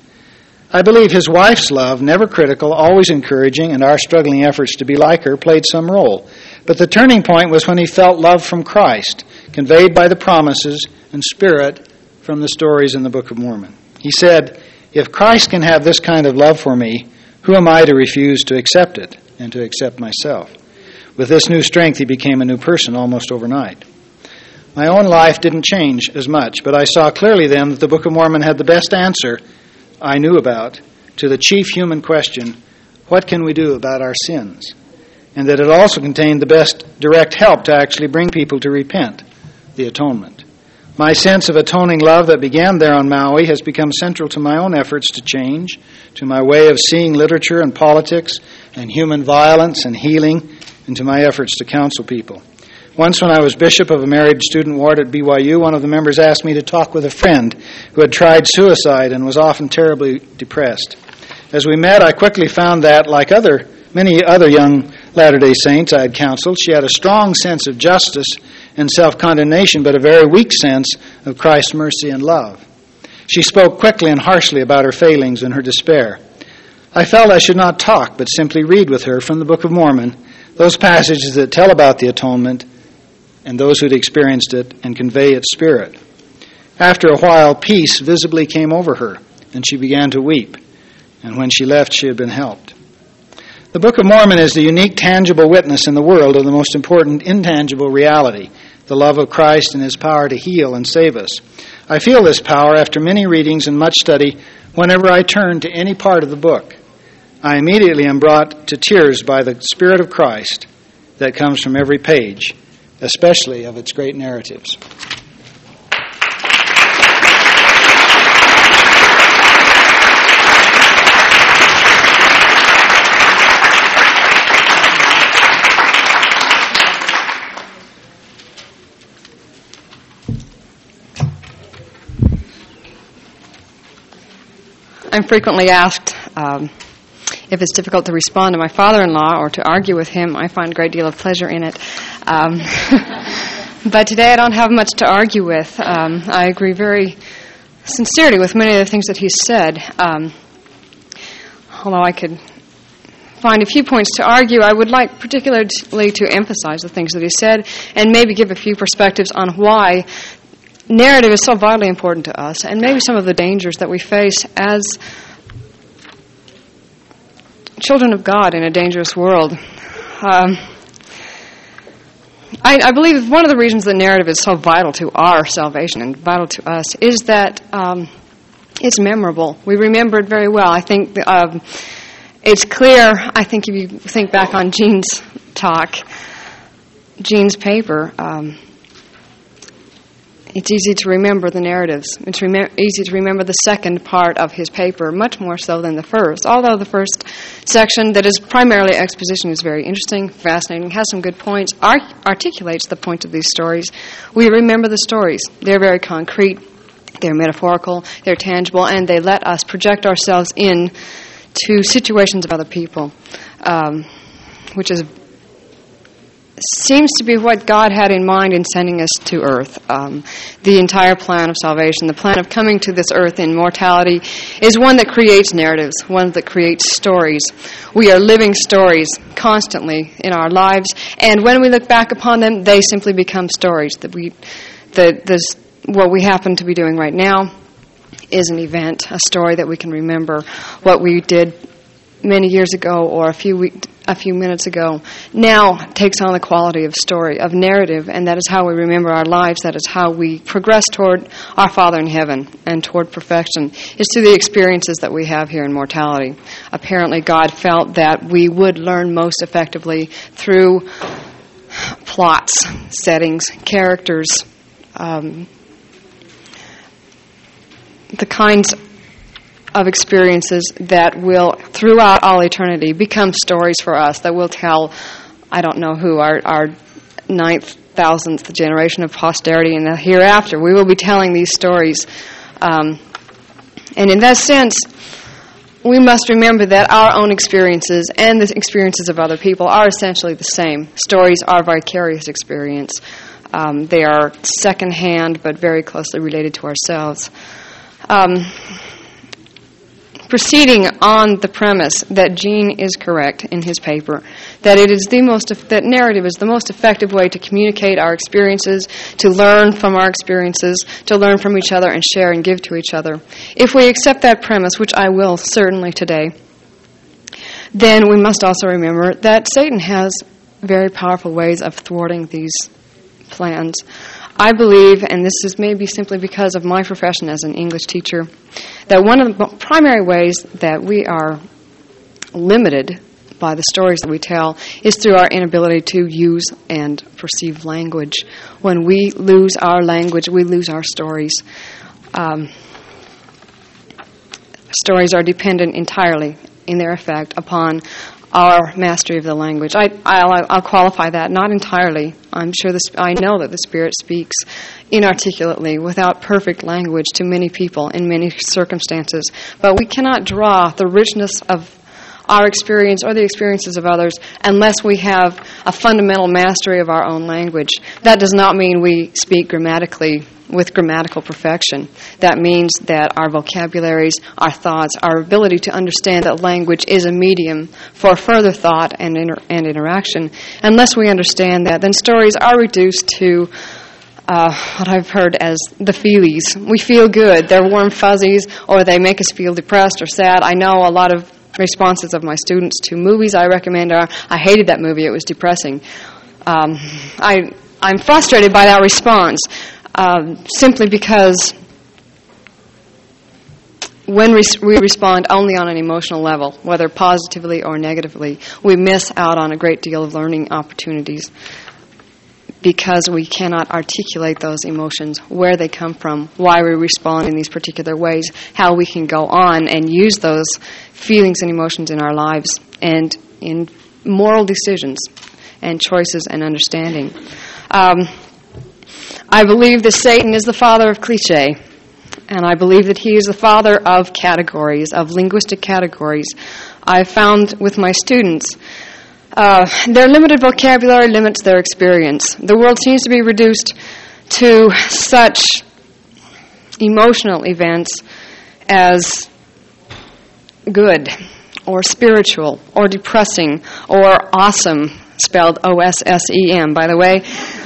I believe his wife's love, never critical, always encouraging, and our struggling efforts to be like her played some role. But the turning point was when he felt love from Christ, conveyed by the promises and spirit from the stories in the Book of Mormon. He said, if Christ can have this kind of love for me, who am I to refuse to accept it and to accept myself? With this new strength, he became a new person almost overnight. My own life didn't change as much, but I saw clearly then that the Book of Mormon had the best answer I knew about to the chief human question, what can we do about our sins? And that it also contained the best direct help to actually bring people to repent, the atonement. My sense of atoning love that began there on Maui has become central to my own efforts to change, to my way of seeing literature and politics and human violence and healing, and to my efforts to counsel people. Once when I was bishop of a married student ward at B Y U, one of the members asked me to talk with a friend who had tried suicide and was often terribly depressed. As we met, I quickly found that, like other many other young Latter-day Saints I had counseled, she had a strong sense of justice and self-condemnation, but a very weak sense of Christ's mercy and love. She spoke quickly and harshly about her failings and her despair. I felt I should not talk, but simply read with her from the Book of Mormon those passages that tell about the atonement and those who'd experienced it and convey its spirit. After a while, peace visibly came over her, and she began to weep. And when she left, she had been helped. The Book of Mormon is the unique tangible witness in the world of the most important intangible reality, the love of Christ and His power to heal and save us. I feel this power after many readings and much study whenever I turn to any part of the book. I immediately am brought to tears by the Spirit of Christ that comes from every page, especially of its great narratives. I'm frequently asked um, if it's difficult to respond to my father-in-law or to argue with him. I find a great deal of pleasure in it. Um, but today I don't have much to argue with. Um, I agree very sincerely with many of the things that he said. Um, although I could find a few points to argue, I would like particularly to emphasize the things that he said and maybe give a few perspectives on why narrative is so vitally important to us, and maybe some of the dangers that we face as children of God in a dangerous world. Um, I, I believe one of the reasons that narrative is so vital to our salvation and vital to us is that um, it's memorable. We remember it very well. I think um, it's clear, I think if you think back on Gene's talk, Gene's paper, um, it's easy to remember the narratives. It's rem- easy to remember the second part of his paper, much more so than the first. Although the first section, that is primarily exposition, is very interesting, fascinating, has some good points, art- articulates the point of these stories. We remember the stories. They're very concrete, they're metaphorical, they're tangible, and they let us project ourselves in to situations of other people, um, which is seems to be what God had in mind in sending us to earth. Um, the entire plan of salvation, the plan of coming to this earth in mortality, is one that creates narratives, one that creates stories. We are living stories constantly in our lives, and when we look back upon them, they simply become stories. That we, the, this, what we happen to be doing right now is an event, a story that we can remember. What we did many years ago or a few weeks a few minutes ago now takes on the quality of story, of narrative, and that is how we remember our lives. That is how we progress toward our Father in heaven and toward perfection, is through the experiences that we have here in mortality. Apparently God felt that we would learn most effectively through plots, settings, characters, um, the kinds of experiences that will, throughout all eternity, become stories for us that will tell, I don't know who, our, our ninth, thousandth generation of posterity in the hereafter. We will be telling these stories. Um, and in that sense, we must remember that our own experiences and the experiences of other people are essentially the same. Stories are vicarious experience. Um, they are second-hand but very closely related to ourselves. Um, Proceeding on the premise that Gene is correct in his paper, that it is the most that narrative is the most effective way to communicate our experiences, to learn from our experiences, to learn from each other and share and give to each other. If we accept that premise, which I will certainly today, then we must also remember that Satan has very powerful ways of thwarting these plans. I believe, and this is maybe simply because of my profession as an English teacher, that one of the primary ways that we are limited by the stories that we tell is through our inability to use and perceive language. When we lose our language, we lose our stories. Um, stories are dependent entirely in their effect upon our mastery of the language. I, I'll, I'll qualify that, not entirely. I'm sure this, I know that the Spirit speaks inarticulately, without perfect language, to many people in many circumstances. But we cannot draw the richness of our experience or the experiences of others unless we have a fundamental mastery of our own language. That does not mean we speak grammatically with grammatical perfection. That means that our vocabularies, our thoughts, our ability to understand that language is a medium for further thought and inter- and interaction. Unless we understand that, then stories are reduced to uh, what I've heard as the feelies. We feel good. They're warm fuzzies, or they make us feel depressed or sad. I know a lot of responses of my students to movies I recommend are, I hated that movie, it was depressing. Um, I I'm frustrated by that response, uh, simply because when we, we respond only on an emotional level, whether positively or negatively, we miss out on a great deal of learning opportunities because we cannot articulate those emotions, where they come from, why we respond in these particular ways, how we can go on and use those feelings and emotions in our lives and in moral decisions and choices and understanding. Um, I believe that Satan is the father of cliché. And I believe that he is the father of categories, of linguistic categories. I've found with my students, uh, their limited vocabulary limits their experience. The world seems to be reduced to such emotional events as good, or spiritual, or depressing, or awesome, spelled O S S E M, by the way,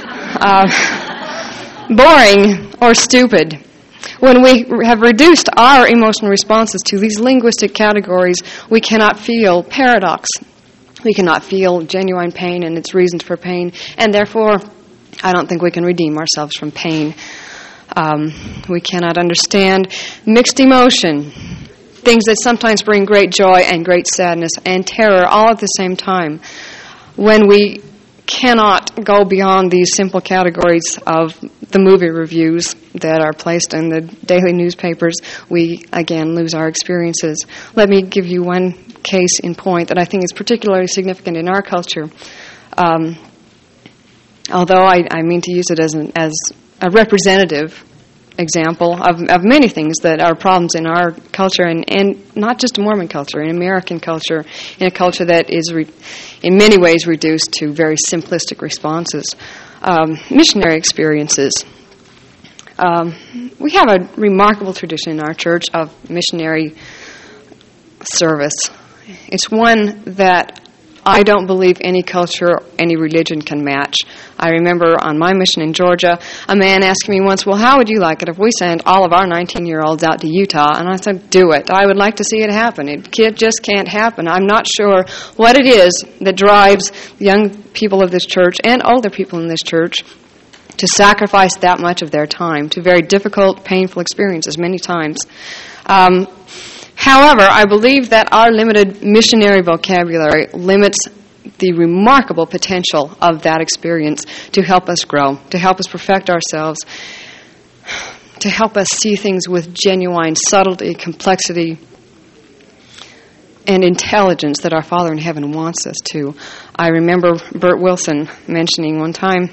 uh, boring, or stupid. When we have reduced our emotional responses to these linguistic categories, we cannot feel paradox. We cannot feel genuine pain and its reasons for pain, and therefore, I don't think we can redeem ourselves from pain. Um, we cannot understand mixed emotion, things that sometimes bring great joy and great sadness and terror all at the same time. When we cannot go beyond these simple categories of the movie reviews that are placed in the daily newspapers, we again lose our experiences. Let me give you one case in point that I think is particularly significant in our culture. Um, although I, I mean to use it as an, as a representative example of, of many things that are problems in our culture, and, and not just Mormon culture, in American culture, in a culture that is re, in many ways reduced to very simplistic responses. Um, missionary experiences. Um, we have a remarkable tradition in our church of missionary service. It's one that I don't believe any culture, any religion can match. I remember on my mission in Georgia, a man asked me once, well, how would you like it if we sent all of our nineteen-year-olds out to Utah? And I said, do it. I would like to see it happen. It just can't happen. I'm not sure what it is that drives young people of this church and older people in this church to sacrifice that much of their time to very difficult, painful experiences many times. Um, However, I believe that our limited missionary vocabulary limits the remarkable potential of that experience to help us grow, to help us perfect ourselves, to help us see things with genuine subtlety, complexity, and intelligence that our Father in heaven wants us to. I remember Bert Wilson mentioning one time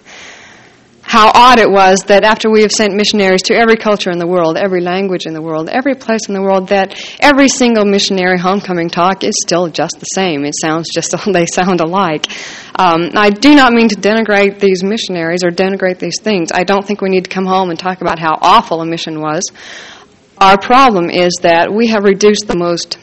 how odd it was that after we have sent missionaries to every culture in the world, every language in the world, every place in the world, that every single missionary homecoming talk is still just the same. It sounds just, they sound alike. Um, I do not mean to denigrate these missionaries or denigrate these things. I don't think we need to come home and talk about how awful a mission was. Our problem is that we have reduced the most,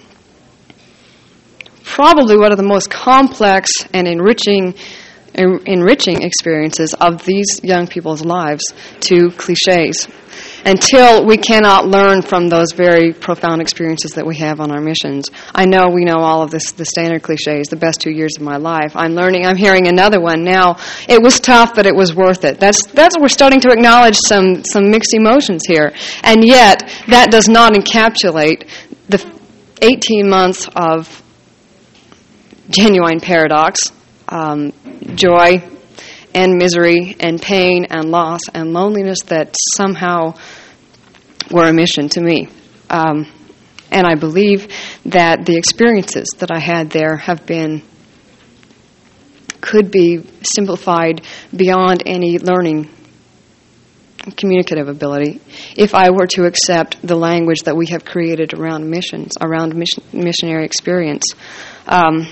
probably one of the most complex and enriching enriching experiences of these young people's lives to cliches until we cannot learn from those very profound experiences that we have on our missions. I know we know all of this, the standard cliches, the best two years of my life. I'm learning, I'm hearing another one now. It was tough, but it was worth it. That's, that's we're starting to acknowledge some, some mixed emotions here. And yet, that does not encapsulate the eighteen months of genuine paradox, Um, joy and misery and pain and loss and loneliness that somehow were a mission to me. Um, and I believe that the experiences that I had there have been, could be simplified beyond any learning communicative ability if I were to accept the language that we have created around missions, around mission, missionary experience. Um,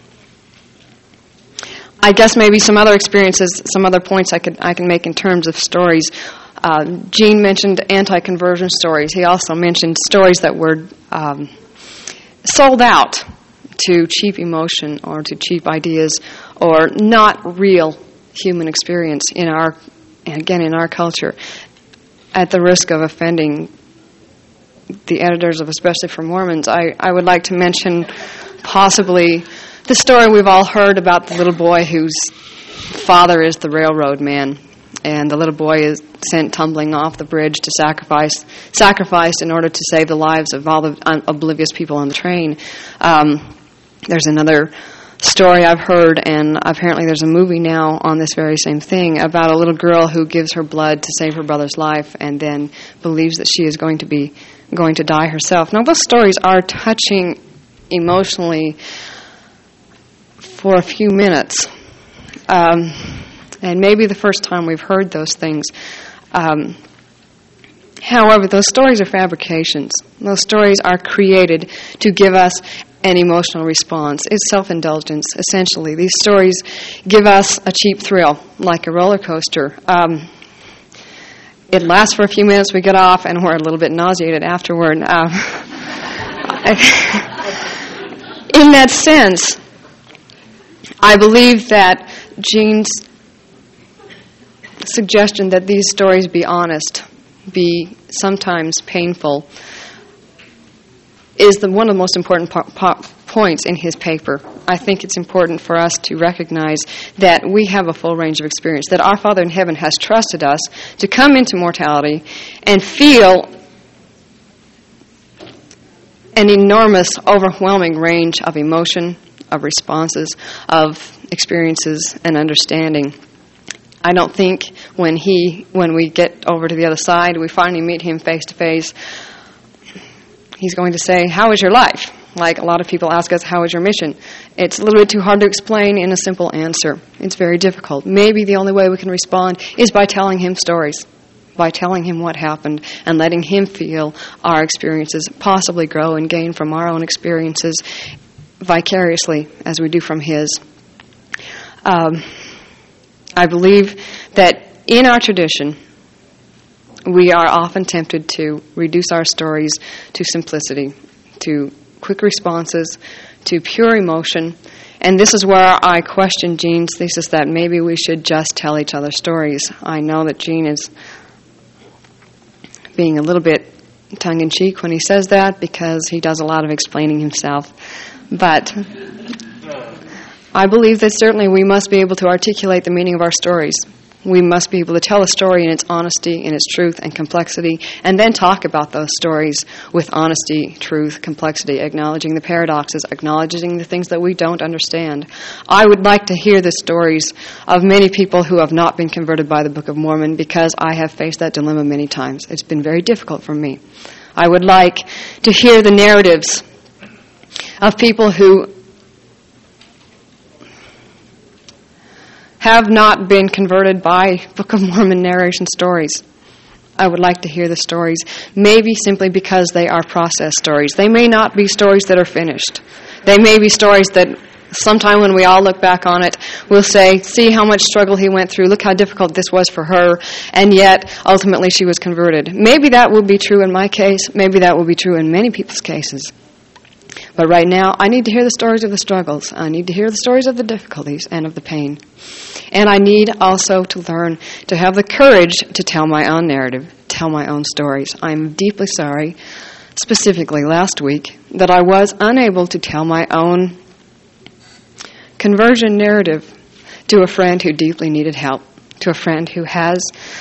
I guess maybe some other experiences, some other points I could I can make in terms of stories. Uh, Gene mentioned anti-conversion stories. He also mentioned stories that were um, sold out to cheap emotion or to cheap ideas or not real human experience in our, again, in our culture, at the risk of offending the editors of Especially for Mormons. I, I would like to mention possibly the story we've all heard about the little boy who's father is the railroad man, and the little boy is sent tumbling off the bridge to sacrifice, sacrificed in order to save the lives of all the un- oblivious people on the train. Um, there's another story I've heard, and apparently there's a movie now on this very same thing, about a little girl who gives her blood to save her brother's life and then believes that she is going to be going to die herself. Now, those stories are touching emotionally for a few minutes. Um, and maybe the first time we've heard those things. Um, however, those stories are fabrications. Those stories are created to give us an emotional response. It's self-indulgence, essentially. These stories give us a cheap thrill, like a roller coaster. Um, it lasts for a few minutes, we get off, and we're a little bit nauseated afterward. Uh, in that sense, I believe that Jean's suggestion that these stories be honest, be sometimes painful, is the, one of the most important po- po- points in his paper. I think it's important for us to recognize that we have a full range of experience, that our Father in heaven has trusted us to come into mortality and feel an enormous, overwhelming range of emotion, of responses, of experiences and understanding. I don't think when he, when we get over to the other side, we finally meet him face to face, he's going to say, "How is your life?" Like a lot of people ask us, "How is your mission?" It's a little bit too hard to explain in a simple answer. It's very difficult. Maybe the only way we can respond is by telling him stories, by telling him what happened and letting him feel our experiences, possibly grow and gain from our own experiences vicariously as we do from his. Um, I believe that in our tradition, we are often tempted to reduce our stories to simplicity, to quick responses, to pure emotion. And this is where I question Jean's thesis that maybe we should just tell each other stories. I know that Jean is being a little bit tongue-in-cheek when he says that, because he does a lot of explaining himself. But I believe that certainly we must be able to articulate the meaning of our stories. We must be able to tell a story in its honesty, in its truth and complexity, and then talk about those stories with honesty, truth, complexity, acknowledging the paradoxes, acknowledging the things that we don't understand. I would like to hear the stories of many people who have not been converted by the Book of Mormon, because I have faced that dilemma many times. It's been very difficult for me. I would like to hear the narratives of people who have not been converted by Book of Mormon narration stories. I would like to hear the stories, maybe simply because they are process stories. They may not be stories that are finished. They may be stories that sometime when we all look back on it, we'll say, "See how much struggle he went through. Look how difficult this was for her, and yet ultimately she was converted." Maybe that will be true in my case. Maybe that will be true in many people's cases. But right now, I need to hear the stories of the struggles. I need to hear the stories of the difficulties and of the pain. And I need also to learn to have the courage to tell my own narrative, tell my own stories. I'm deeply sorry, specifically last week, that I was unable to tell my own conversion narrative to a friend who deeply needed help, to a friend who has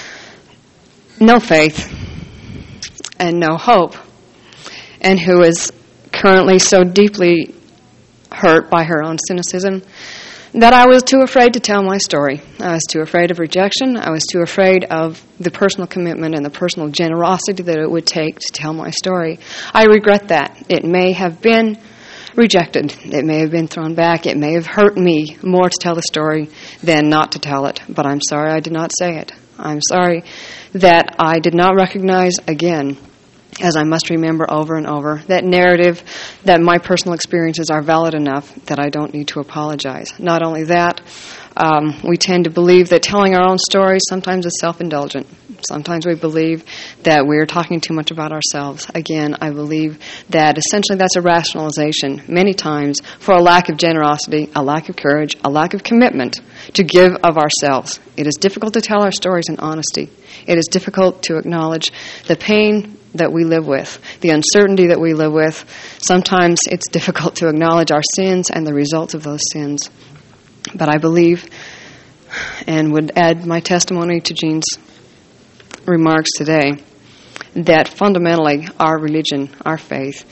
no faith and no hope, and who is currently so deeply hurt by her own cynicism that I was too afraid to tell my story. I was too afraid of rejection. I was too afraid of the personal commitment and the personal generosity that it would take to tell my story. I regret that. It may have been rejected. It may have been thrown back. It may have hurt me more to tell the story than not to tell it. But I'm sorry I did not say it. I'm sorry that I did not recognize again, as I must remember over and over, that narrative, that my personal experiences are valid enough that I don't need to apologize. Not only that, um, we tend to believe that telling our own stories sometimes is self-indulgent. Sometimes we believe that we're talking too much about ourselves. Again, I believe that essentially that's a rationalization many times for a lack of generosity, a lack of courage, a lack of commitment to give of ourselves. It is difficult to tell our stories in honesty. It is difficult to acknowledge the pain that we live with, the uncertainty that we live with. Sometimes it's difficult to acknowledge our sins and the results of those sins. But I believe and would add my testimony to Jean's remarks today, that fundamentally our religion, our faith,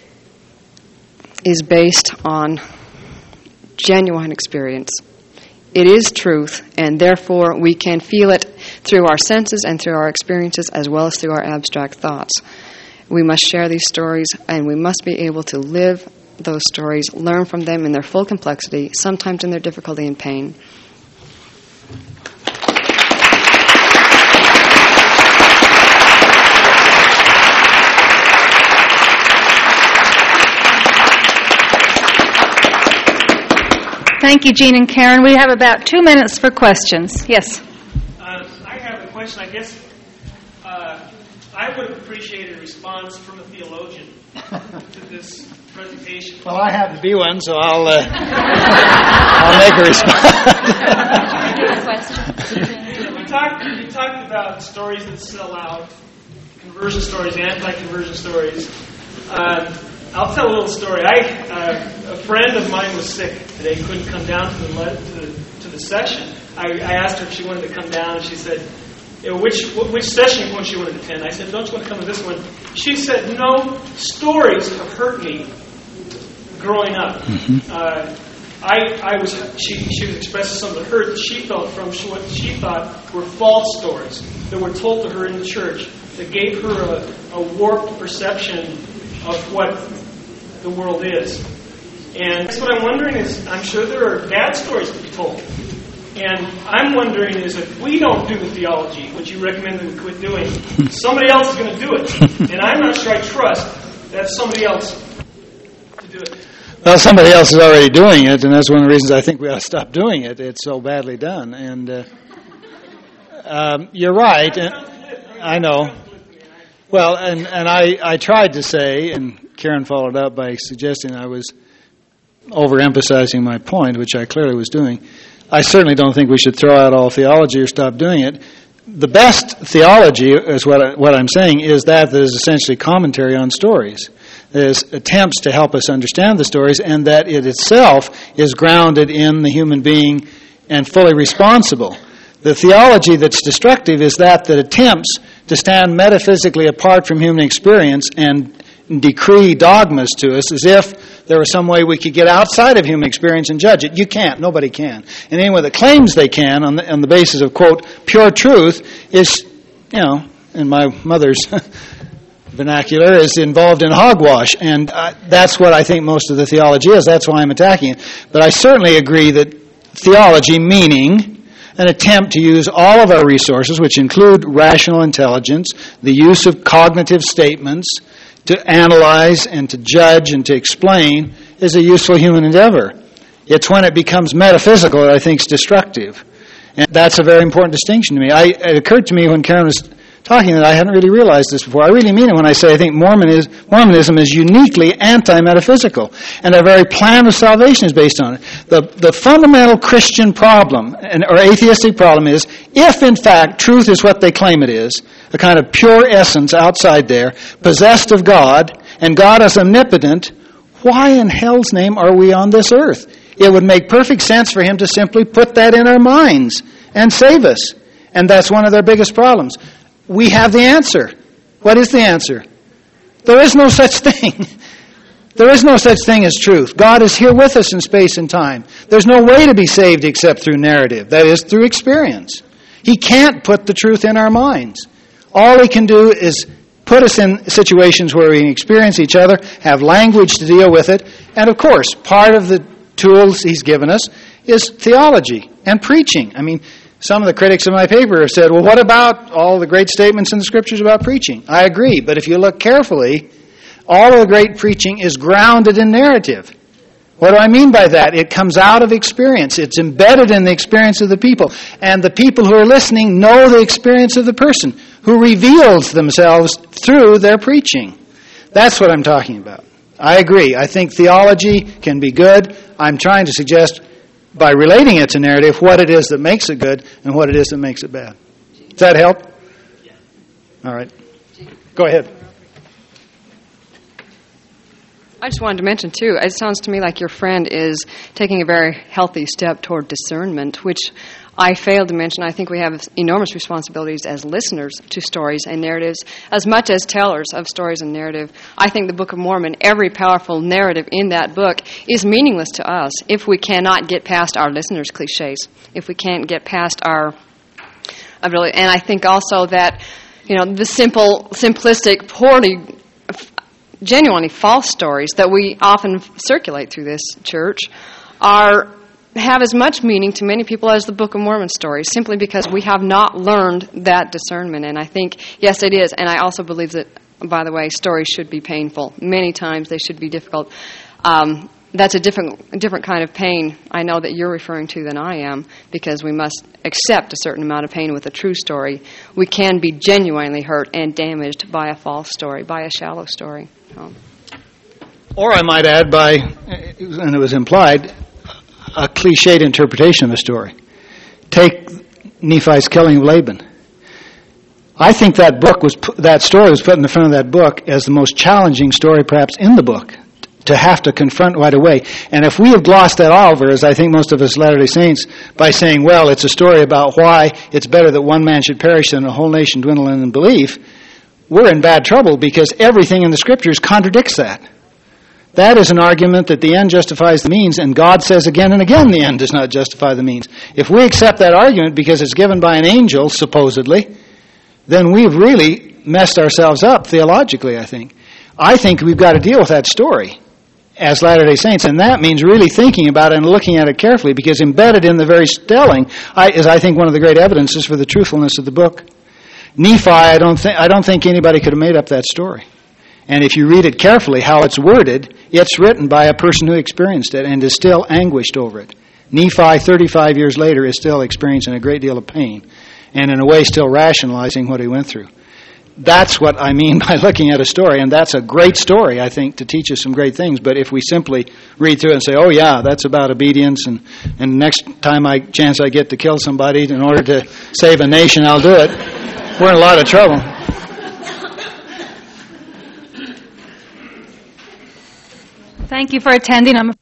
is based on genuine experience. It is truth, and therefore we can feel it through our senses and through our experiences as well as through our abstract thoughts. We must share these stories, and we must be able to live those stories, learn from them in their full complexity, sometimes in their difficulty and pain. Thank you, Jean and Karen. We have about two minutes for questions. Yes? Uh, I have a question. I guess uh, I would have appreciated a response from a theologian to this presentation. Well, I happen to be one, so I'll uh, I'll make a response. you, talked, you talked about stories that sell out, conversion stories, anti-conversion stories. Uh, I'll tell a little story. I uh, a friend of mine was sick today, couldn't come down to the to the, to the session. I, I asked her if she wanted to come down, and she said, you know, which which session would she want to attend? I said, don't you want to come to this one? She said, no, stories have hurt me growing up. Mm-hmm. Uh, I I was she she was expressing some of the hurt that she felt from what she thought were false stories that were told to her in the church that gave her a, a warped perception of what the world is. And that's what I'm wondering is, I'm sure there are bad stories to be told. And I'm wondering is if we don't do the theology, which you recommend that we quit doing, somebody else is going to do it. And I'm not sure I trust that somebody else to do it. Well, somebody else is already doing it, and that's one of the reasons I think we ought to stop doing it. It's so badly done. And uh, um, you're right. And I know. Well, and, and I, I tried to say, and Karen followed up by suggesting I was overemphasizing my point, which I clearly was doing. I certainly don't think we should throw out all theology or stop doing it. The best theology, is what, I, what I'm saying, is that that is essentially commentary on stories. There's attempts to help us understand the stories, and that it itself is grounded in the human being and fully responsible. The theology that's destructive is that that attempts to stand metaphysically apart from human experience and decree dogmas to us as if there was some way we could get outside of human experience and judge it. You can't. Nobody can. And anyone that claims they can on the, on the basis of, quote, pure truth is, you know, in my mother's vernacular, is involved in hogwash. And uh, that's what I think most of the theology is. That's why I'm attacking it. But I certainly agree that theology, meaning an attempt to use all of our resources, which include rational intelligence, the use of cognitive statements, to analyze and to judge and to explain, is a useful human endeavor. It's when it becomes metaphysical that I think is destructive. And that's a very important distinction to me. I, it occurred to me when Karen was talking that I hadn't really realized this before. I really mean it when I say I think Mormonism, Mormonism is uniquely anti-metaphysical, and our very plan of salvation is based on it. The, the fundamental Christian problem, and, or atheistic problem, is if in fact truth is what they claim it is, a kind of pure essence outside there, possessed of God, and God is omnipotent, why in hell's name are we on this earth? It would make perfect sense for him to simply put that in our minds and save us. And that's one of their biggest problems. We have the answer. What is the answer? There is no such thing. There is no such thing as truth. God is here with us in space and time. There's no way to be saved except through narrative. That is, through experience. He can't put the truth in our minds. All he can do is put us in situations where we can experience each other, have language to deal with it, and of course, part of the tools he's given us is theology and preaching. I mean, some of the critics of my paper have said, well, what about all the great statements in the Scriptures about preaching? I agree, but if you look carefully, all of the great preaching is grounded in narrative. What do I mean by that? It comes out of experience. It's embedded in the experience of the people. And the people who are listening know the experience of the person who reveals themselves through their preaching. That's what I'm talking about. I agree. I think theology can be good. I'm trying to suggest, by relating it to narrative, what it is that makes it good and what it is that makes it bad. Does that help? Yeah. All right. Go ahead. I just wanted to mention, too, it sounds to me like your friend is taking a very healthy step toward discernment, which I failed to mention, I think we have enormous responsibilities as listeners to stories and narratives, as much as tellers of stories and narrative. I think the Book of Mormon, every powerful narrative in that book, is meaningless to us if we cannot get past our listeners' cliches, if we can't get past our... I really, and I think also that, you know, the simple, simplistic, poorly, genuinely false stories that we often circulate through this church are have as much meaning to many people as the Book of Mormon stories, simply because we have not learned that discernment. And I think, yes, it is. And I also believe that, by the way, stories should be painful. Many times they should be difficult. Um, that's a different, different kind of pain I know that you're referring to than I am, because we must accept a certain amount of pain with a true story. We can be genuinely hurt and damaged by a false story, by a shallow story. So. Or I might add by, and it was implied, a cliched interpretation of a story. Take Nephi's killing of Laban. I think that book was that story was put in the front of that book as the most challenging story perhaps in the book to have to confront right away. And if we have glossed that over, as I think most of us Latter-day Saints, by saying, well, it's a story about why it's better that one man should perish than a whole nation dwindle in belief, we're in bad trouble, because everything in the Scriptures contradicts that. That is an argument that the end justifies the means, and God says again and again the end does not justify the means. If we accept that argument because it's given by an angel, supposedly, then we've really messed ourselves up theologically, I think. I think we've got to deal with that story as Latter-day Saints, and that means really thinking about it and looking at it carefully, because embedded in the very telling I, is, I think, one of the great evidences for the truthfulness of the book. Nephi, I don't think I don't think anybody could have made up that story. And if you read it carefully, how it's worded, it's written by a person who experienced it and is still anguished over it. Nephi, thirty-five years later, is still experiencing a great deal of pain, and in a way still rationalizing what he went through. That's what I mean by looking at a story, and that's a great story, I think, to teach us some great things. But if we simply read through it and say, oh, yeah, that's about obedience, and, and next time I chance I get to kill somebody in order to save a nation, I'll do it, we're in a lot of trouble. Thank you for attending. I'm